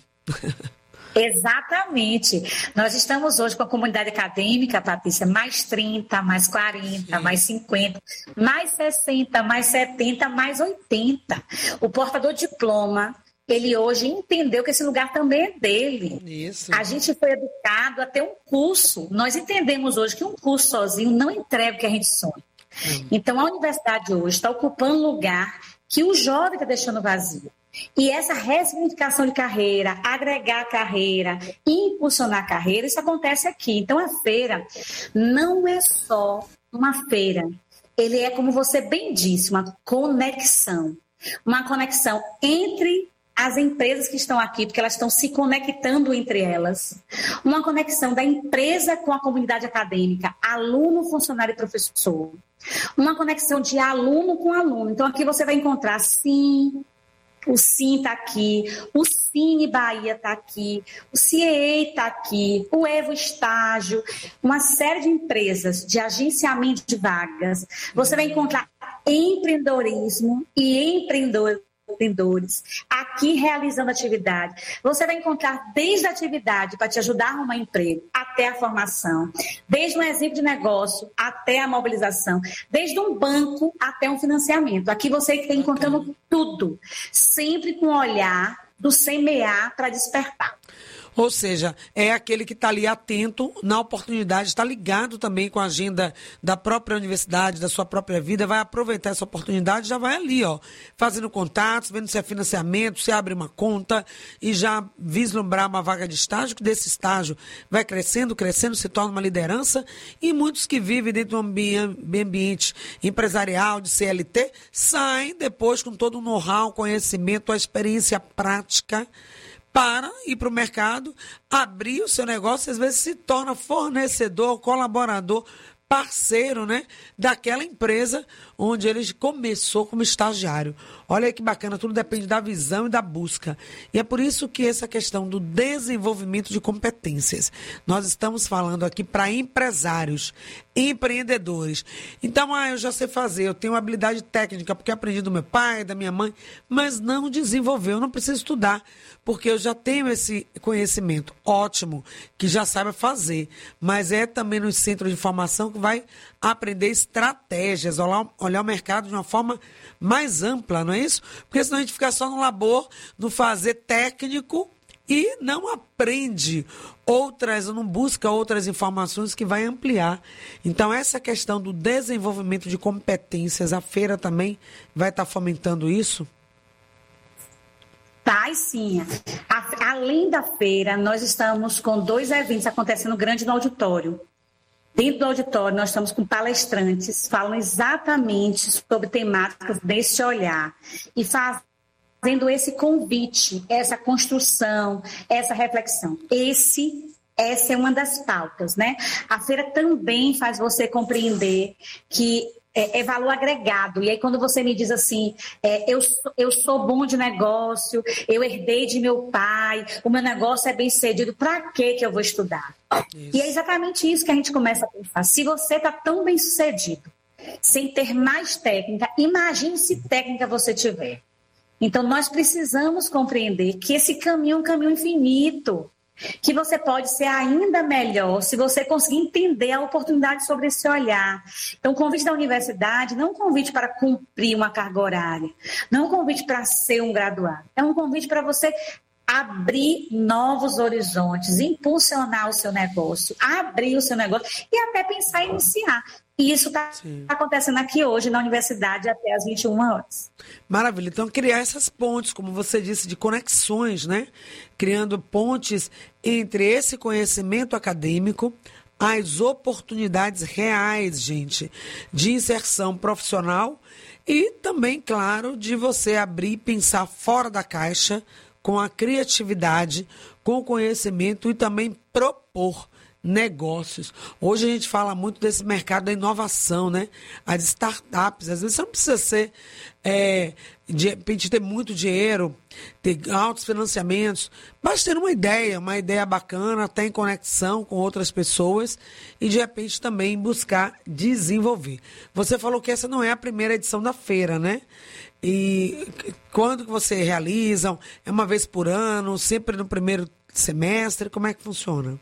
Exatamente. Nós estamos hoje com a comunidade acadêmica, Patrícia, mais 30, mais 40, mais 50, mais 60, mais 70, mais 80. O portador de diploma, ele hoje entendeu que esse lugar também é dele. Isso. A gente foi educado a ter um curso. Nós entendemos hoje que um curso sozinho não entrega o que a gente sonha. Então, a universidade hoje está ocupando um lugar que o jovem está deixando vazio. E essa ressignificação de carreira, agregar a carreira, impulsionar a carreira, isso acontece aqui. Então, a feira não é só uma feira. Ele é, como você bem disse, uma conexão. Uma conexão entre as empresas que estão aqui, porque elas estão se conectando entre elas. Uma conexão da empresa com a comunidade acadêmica, aluno, funcionário e professor. Uma conexão de aluno com aluno. Então, aqui você vai encontrar, sim, o SIM está aqui, o Cine Bahia está aqui, o CIEE está aqui, o Evo Estágio, uma série de empresas de agenciamento de vagas. Você vai encontrar empreendedorismo e empreendedorismo empreendedores, aqui realizando atividade. Você vai encontrar desde a atividade para te ajudar a arrumar emprego, até a formação, desde um exemplo de negócio até a mobilização, desde um banco até um financiamento. Aqui você está encontrando tudo, sempre com o olhar do semear para despertar. Ou seja, é aquele que está ali atento na oportunidade, está ligado também com a agenda da própria universidade, da sua própria vida, vai aproveitar essa oportunidade, já vai ali, ó, fazendo contatos, vendo se é financiamento, se abre uma conta e já vislumbrar uma vaga de estágio, que desse estágio vai crescendo, se torna uma liderança, e muitos que vivem dentro de um ambiente empresarial, de CLT, saem depois com todo o know-how, conhecimento, a experiência prática, para ir para o mercado, abrir o seu negócio, às vezes se torna fornecedor, colaborador, parceiro, né, daquela empresa onde ele começou como estagiário. Olha aí que bacana, tudo depende da visão e da busca. E é por isso que essa questão do desenvolvimento de competências, nós estamos falando aqui para empresários, empreendedores. Então, eu já sei fazer, eu tenho habilidade técnica, porque aprendi do meu pai, da minha mãe, mas não desenvolveu, eu não preciso estudar, porque eu já tenho esse conhecimento ótimo, que já saiba fazer, mas é também no centro de formação que vai aprender estratégias, olhar o mercado de uma forma mais ampla, não é isso? Porque senão a gente fica só no labor, no fazer técnico e não aprende outras, não busca outras informações que vai ampliar. Então, essa questão do desenvolvimento de competências, a feira também vai estar fomentando isso? Tá, sim. Além da feira, nós estamos com 2 eventos acontecendo grande no auditório. Dentro do auditório, nós estamos com palestrantes falando exatamente sobre temáticas desse olhar e fazendo esse convite, essa construção, essa reflexão. Essa é uma das pautas, né? A feira também faz você compreender que é valor agregado. E aí, quando você me diz assim, eu sou bom de negócio, eu herdei de meu pai, o meu negócio é bem sucedido, para que eu vou estudar? Isso. E é exatamente isso que a gente começa a pensar. Se você está tão bem sucedido, sem ter mais técnica, imagine se técnica você tiver. Então, nós precisamos compreender que esse caminho é um caminho infinito, que você pode ser ainda melhor se você conseguir entender a oportunidade sobre esse olhar. Então, o convite da universidade não é um convite para cumprir uma carga horária, não é um convite para ser um graduado, é um convite para você abrir novos horizontes, impulsionar o seu negócio, abrir o seu negócio e até pensar em iniciar. E isso está acontecendo aqui hoje na universidade até às 21 horas. Maravilha. Então, criar essas pontes, como você disse, de conexões, né? Criando pontes entre esse conhecimento acadêmico, as oportunidades reais, gente, de inserção profissional e também, claro, de você abrir e pensar fora da caixa, com a criatividade, com o conhecimento e também propor negócios. Hoje a gente fala muito desse mercado da inovação, né? As startups, às vezes você não precisa ser, de repente, ter muito dinheiro, ter altos financiamentos, basta ter uma ideia bacana, estar em conexão com outras pessoas e, de repente, também buscar desenvolver. Você falou que essa não é a primeira edição da feira, né? E quando que você realizam? É uma vez por ano? Sempre no primeiro semestre? Como é que funciona?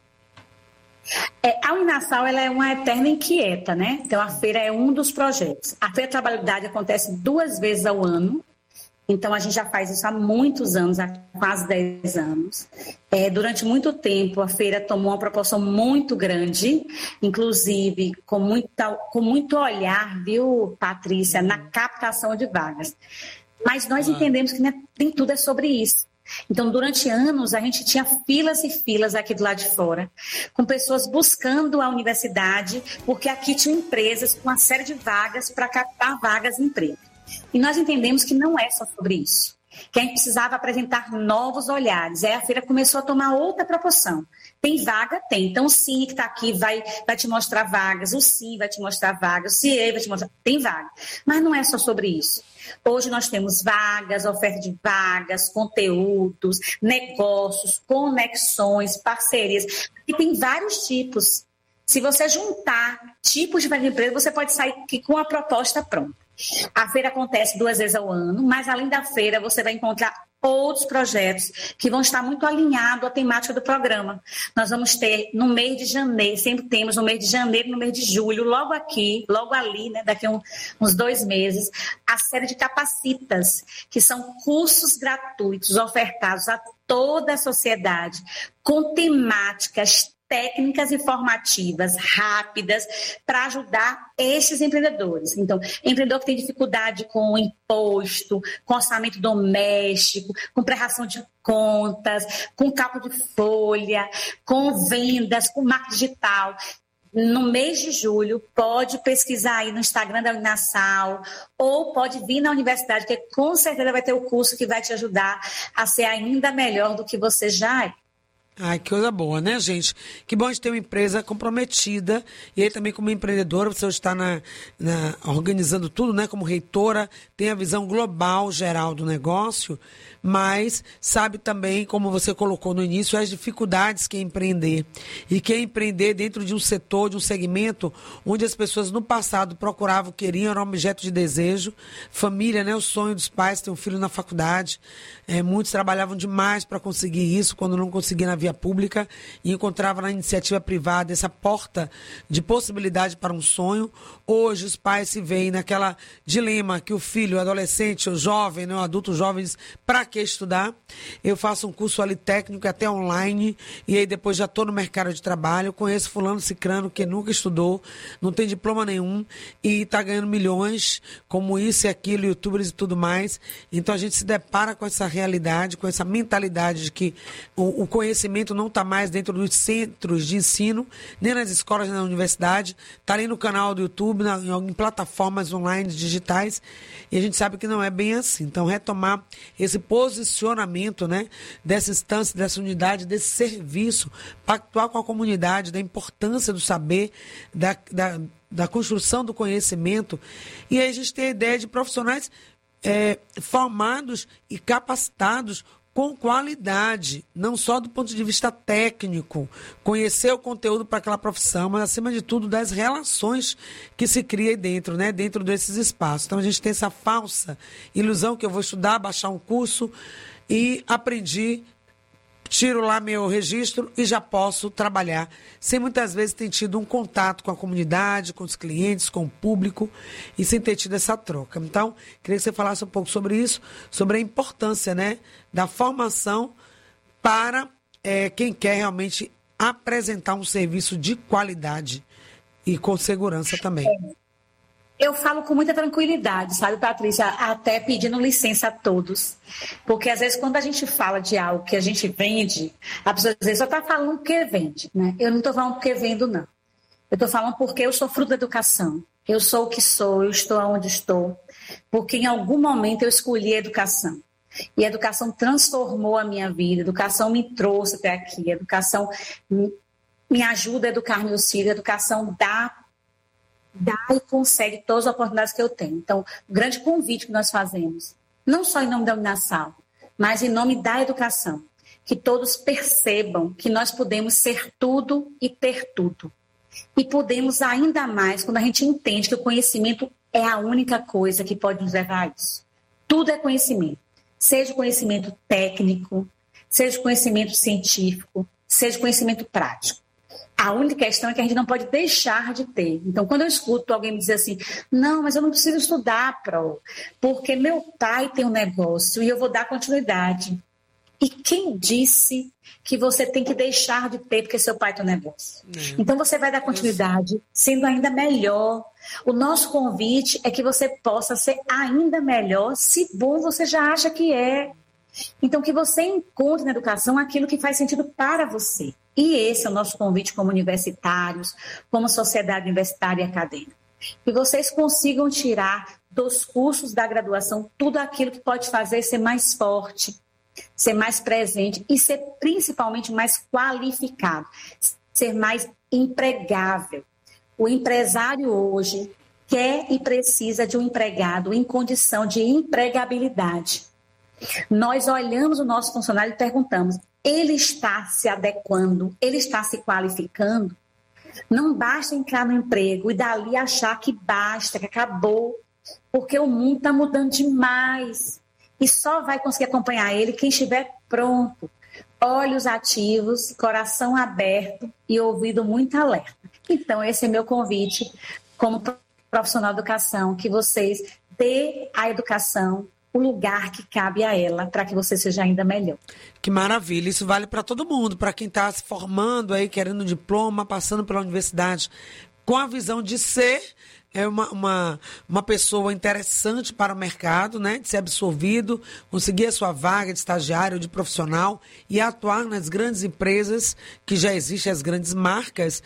A Uninasal, ela é uma eterna inquieta, né? Então, a feira é um dos projetos. A Feira de Trabalhabilidade acontece 2 vezes ao ano. Então, a gente já faz isso há muitos anos, há quase 10 anos. Durante muito tempo, a feira tomou uma proporção muito grande, inclusive com muito olhar, viu, Patrícia, na captação de vagas. Mas nós entendemos que nem tudo é sobre isso. Então, durante anos, a gente tinha filas e filas aqui do lado de fora, com pessoas buscando a universidade, porque aqui tinham empresas com uma série de vagas para captar vagas de emprego. E nós entendemos que não é só sobre isso, que a gente precisava apresentar novos olhares. Aí a feira começou a tomar outra proporção. Tem vaga? Tem. Então, o Cine que está aqui vai te mostrar vagas, o Sim vai te mostrar vagas, o CIE vai te mostrar... Tem vaga. Mas não é só sobre isso. Hoje nós temos vagas, oferta de vagas, conteúdos, negócios, conexões, parcerias. E tem vários tipos. Se você juntar tipos de empresa, você pode sair aqui com a proposta pronta. A feira acontece 2 vezes ao ano, mas além da feira você vai encontrar outros projetos que vão estar muito alinhados à temática do programa. Nós vamos ter no mês de janeiro, sempre temos no mês de janeiro e no mês de julho, logo aqui, logo ali, né, daqui a uns 2 meses, a série de capacitas, que são cursos gratuitos ofertados a toda a sociedade, com temáticas técnicas informativas rápidas para ajudar esses empreendedores. Então, empreendedor que tem dificuldade com imposto, com orçamento doméstico, com prerração de contas, com cálculo de folha, com vendas, com marketing digital. No mês de julho, pode pesquisar aí no Instagram da Uninasal ou pode vir na universidade, que com certeza vai ter o curso que vai te ajudar a ser ainda melhor do que você já é. Ai, que coisa boa, né, gente? Que bom de ter uma empresa comprometida. E aí também como empreendedora, você está organizando tudo, né? Como reitora, tem a visão global, geral do negócio, mas sabe também, como você colocou no início, as dificuldades que é empreender. E que é empreender dentro de um setor, de um segmento, onde as pessoas no passado procuravam, queriam, era um objeto de desejo. Família, né? O sonho dos pais, ter um filho na faculdade. Muitos trabalhavam demais para conseguir isso, quando não conseguiam na via pública, e encontrava na iniciativa privada essa porta de possibilidade para um sonho. Hoje os pais se veem naquela dilema que o filho, o adolescente, o jovem, né, o adulto jovem diz, para que estudar? Eu faço um curso ali técnico, até online, e aí depois já estou no mercado de trabalho, conheço fulano cicrano que nunca estudou, não tem diploma nenhum e está ganhando milhões, como isso e aquilo, youtubers e tudo mais. Então a gente se depara com essa realidade, com essa mentalidade de que o conhecimento não está mais dentro dos centros de ensino, nem nas escolas, nem na universidade, está ali no canal do YouTube, em plataformas online digitais, e a gente sabe que não é bem assim. Então, retomar esse posicionamento, né, dessa instância, dessa unidade, desse serviço, pactuar com a comunidade, da importância do saber, da construção do conhecimento, e aí a gente tem a ideia de profissionais formados e capacitados com qualidade, não só do ponto de vista técnico, conhecer o conteúdo para aquela profissão, mas, acima de tudo, das relações que se cria aí dentro, né, dentro desses espaços. Então, a gente tem essa falsa ilusão que eu vou estudar, baixar um curso e aprendi, tiro lá meu registro e já posso trabalhar, sem muitas vezes ter tido um contato com a comunidade, com os clientes, com o público, e sem ter tido essa troca. Então, queria que você falasse um pouco sobre isso, sobre a importância, né, da formação para quem quer realmente apresentar um serviço de qualidade e com segurança também. Eu falo com muita tranquilidade, sabe, Patrícia? Até pedindo licença a todos. Porque, às vezes, quando a gente fala de algo que a gente vende, a pessoa às vezes só está falando porque vende, né? Eu não estou falando porque vendo, não. Eu estou falando porque eu sou fruto da educação. Eu sou o que sou, eu estou onde estou. Porque, em algum momento, eu escolhi a educação. E a educação transformou a minha vida. A educação me trouxe até aqui. A educação me ajuda a educar meus filhos. A educação dá e consegue todas as oportunidades que eu tenho. Então, o grande convite que nós fazemos, não só em nome da Uninasal, mas em nome da educação, que todos percebam que nós podemos ser tudo e ter tudo. E podemos ainda mais quando a gente entende que o conhecimento é a única coisa que pode nos levar a isso. Tudo é conhecimento. Seja conhecimento técnico, seja conhecimento científico, seja conhecimento prático. A única questão é que a gente não pode deixar de ter. Então, quando eu escuto alguém me dizer assim, não, mas eu não preciso estudar, porque meu pai tem um negócio e eu vou dar continuidade. E quem disse que você tem que deixar de ter porque seu pai tem um negócio? Então, você vai dar continuidade sendo ainda melhor. O nosso convite é que você possa ser ainda melhor, se bom você já acha que é. Então, que você encontre na educação aquilo que faz sentido para você. E esse é o nosso convite como universitários, como sociedade universitária e acadêmica. Que vocês consigam tirar dos cursos da graduação tudo aquilo que pode fazer ser mais forte, ser mais presente e ser principalmente mais qualificado, ser mais empregável. O empresário hoje quer e precisa de um empregado em condição de empregabilidade. Nós olhamos o nosso funcionário e perguntamos, ele está se adequando, ele está se qualificando? Não basta entrar no emprego e dali achar que basta, que acabou. porque o mundo está mudando demais e só vai conseguir acompanhar ele quem estiver pronto. Olhos ativos, coração aberto e ouvido muito alerta. Então, esse é meu convite como profissional de educação, que vocês dê à educação o lugar que cabe a ela para que você seja ainda melhor. Que maravilha, isso vale para todo mundo, para quem está se formando aí, querendo um diploma, passando pela universidade, com a visão de ser uma pessoa interessante para o mercado, né? De ser absorvido, conseguir a sua vaga de estagiário, de profissional e atuar nas grandes empresas que já existem, as grandes marcas,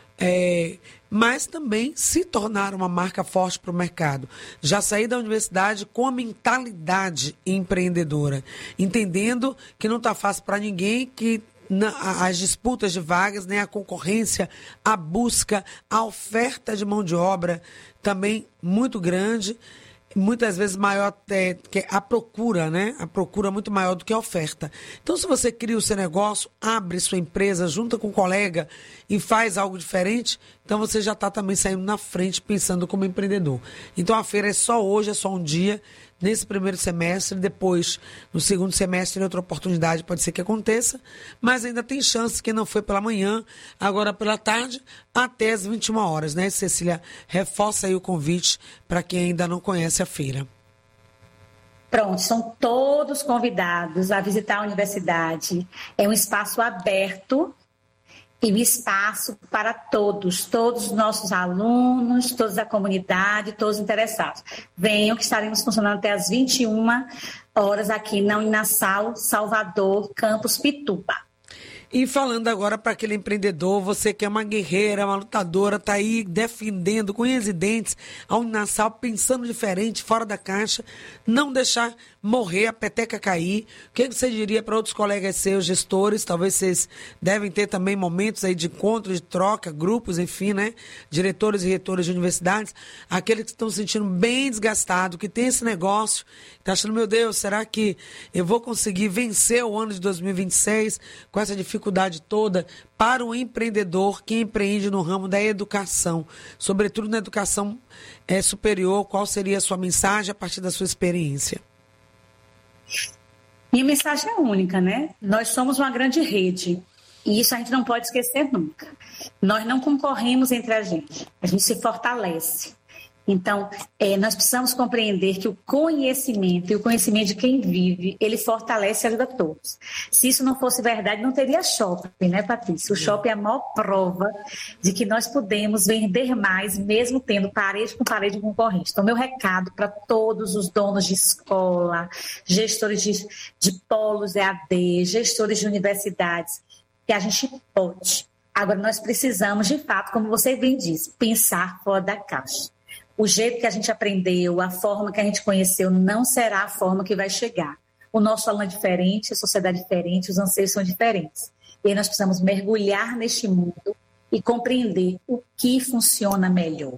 mas também se tornar uma marca forte para o mercado. Já sair da universidade com a mentalidade empreendedora, entendendo que não está fácil para ninguém, que as disputas de vagas, né, a concorrência, a busca, a oferta de mão de obra também muito grande, muitas vezes maior até que a procura, né? A procura muito maior do que a oferta. Então, se você cria o seu negócio, abre sua empresa, junta com um colega e faz algo diferente, então você já está também saindo na frente, pensando como empreendedor. Então, a feira é só hoje, é só um dia, nesse primeiro semestre, depois, no segundo semestre, outra oportunidade pode ser que aconteça, mas ainda tem chance, quem não foi pela manhã, agora pela tarde, até as 21 horas, né? Cecília, reforça aí o convite para quem ainda não conhece a feira. Pronto, são todos convidados a visitar a universidade. É um espaço aberto e um espaço para todos os nossos alunos, toda a comunidade, todos os interessados. Venham, que estaremos funcionando até as 21 horas aqui na Uninasal, Salvador, Campus Pituba. E falando agora para aquele empreendedor, você que é uma guerreira, uma lutadora, está aí defendendo com unhas e dentes a Uninasal, pensando diferente, fora da caixa, não deixar morrer, a peteca cair. O que você diria para outros colegas seus, gestores? Talvez vocês devem ter também momentos aí de encontro, de troca, grupos, enfim, né? Diretores e reitores de universidades, aqueles que estão se sentindo bem desgastados, que tem esse negócio, está achando, meu Deus, será que eu vou conseguir vencer o ano de 2026 com essa dificuldade toda? Para o empreendedor que empreende no ramo da educação, sobretudo na educação superior, qual seria a sua mensagem a partir da sua experiência? Minha mensagem é única, né? Nós somos uma grande rede e isso a gente não pode esquecer nunca. Nós não concorremos entre a gente se fortalece. Então, nós precisamos compreender que o conhecimento e o conhecimento de quem vive, ele fortalece a vida de todos. Se isso não fosse verdade, não teria shopping, né, Patrícia? O shopping é a maior prova de que nós podemos vender mais, mesmo tendo parede com parede concorrente. Então, meu recado para todos os donos de escola, gestores de polos EAD, gestores de universidades, que a gente pode. Agora, nós precisamos, de fato, como você bem disse, pensar fora da caixa. O jeito que a gente aprendeu, a forma que a gente conheceu, não será a forma que vai chegar. O nosso aluno é diferente, a sociedade é diferente, os anseios são diferentes. E aí nós precisamos mergulhar neste mundo e compreender o que funciona melhor,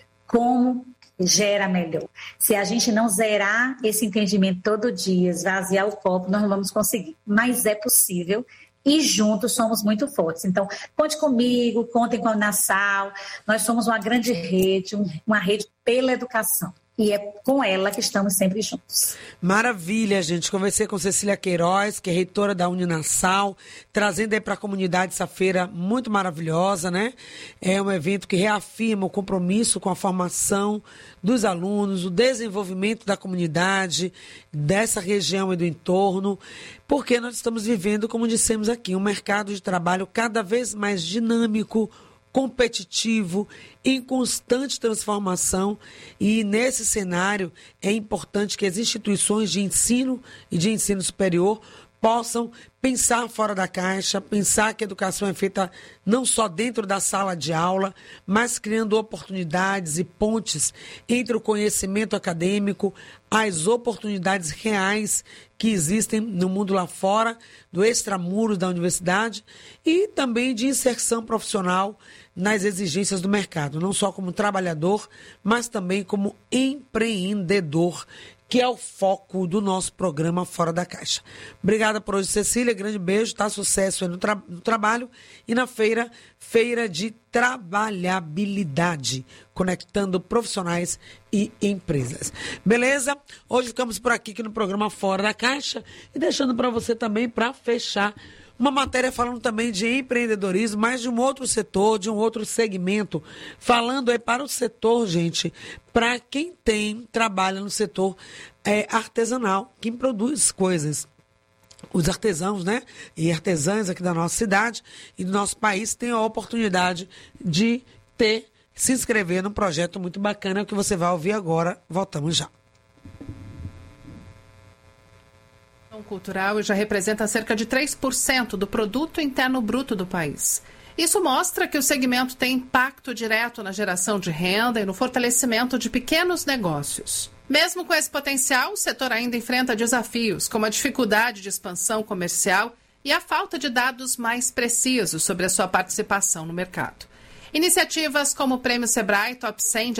como gera melhor. Se a gente não zerar esse entendimento todo dia, esvaziar o copo, nós não vamos conseguir. Mas é possível. E juntos somos muito fortes. Então, conte comigo, contem com a Uninasal. Nós somos uma grande rede, uma rede pela educação. E é com ela que estamos sempre juntos. Maravilha, gente. Conversei com Cecília Queiroz, que é reitora da Uninasal, trazendo aí para a comunidade essa feira muito maravilhosa, né? É um evento que reafirma o compromisso com a formação dos alunos, o desenvolvimento da comunidade, dessa região e do entorno, porque nós estamos vivendo, como dissemos aqui, um mercado de trabalho cada vez mais dinâmico, competitivo, em constante transformação, e nesse cenário é importante que as instituições de ensino e de ensino superior possam pensar fora da caixa, pensar que a educação é feita não só dentro da sala de aula, mas criando oportunidades e pontes entre o conhecimento acadêmico, as oportunidades reais que existem no mundo lá fora, do extramuros da universidade, e também de inserção profissional nas exigências do mercado, não só como trabalhador, mas também como empreendedor, que é o foco do nosso programa Fora da Caixa. Obrigada por hoje, Cecília. Grande beijo, tá? Sucesso aí no trabalho e na feira de trabalhabilidade, conectando profissionais e empresas. Beleza? Hoje ficamos por aqui no programa Fora da Caixa e deixando para você também, para fechar, uma matéria falando também de empreendedorismo, mas de um outro setor, de um outro segmento, falando aí para o setor, gente, para quem trabalha no setor artesanal, quem produz coisas. Os artesãos, né, e artesãs aqui da nossa cidade e do nosso país têm a oportunidade de se inscrever num projeto muito bacana que você vai ouvir agora. Voltamos já. Cultural já representa cerca de 3% do produto interno bruto do país. Isso mostra que o segmento tem impacto direto na geração de renda e no fortalecimento de pequenos negócios. Mesmo com esse potencial, o setor ainda enfrenta desafios, como a dificuldade de expansão comercial e a falta de dados mais precisos sobre a sua participação no mercado. Iniciativas como o Prêmio Sebrae Top 100 de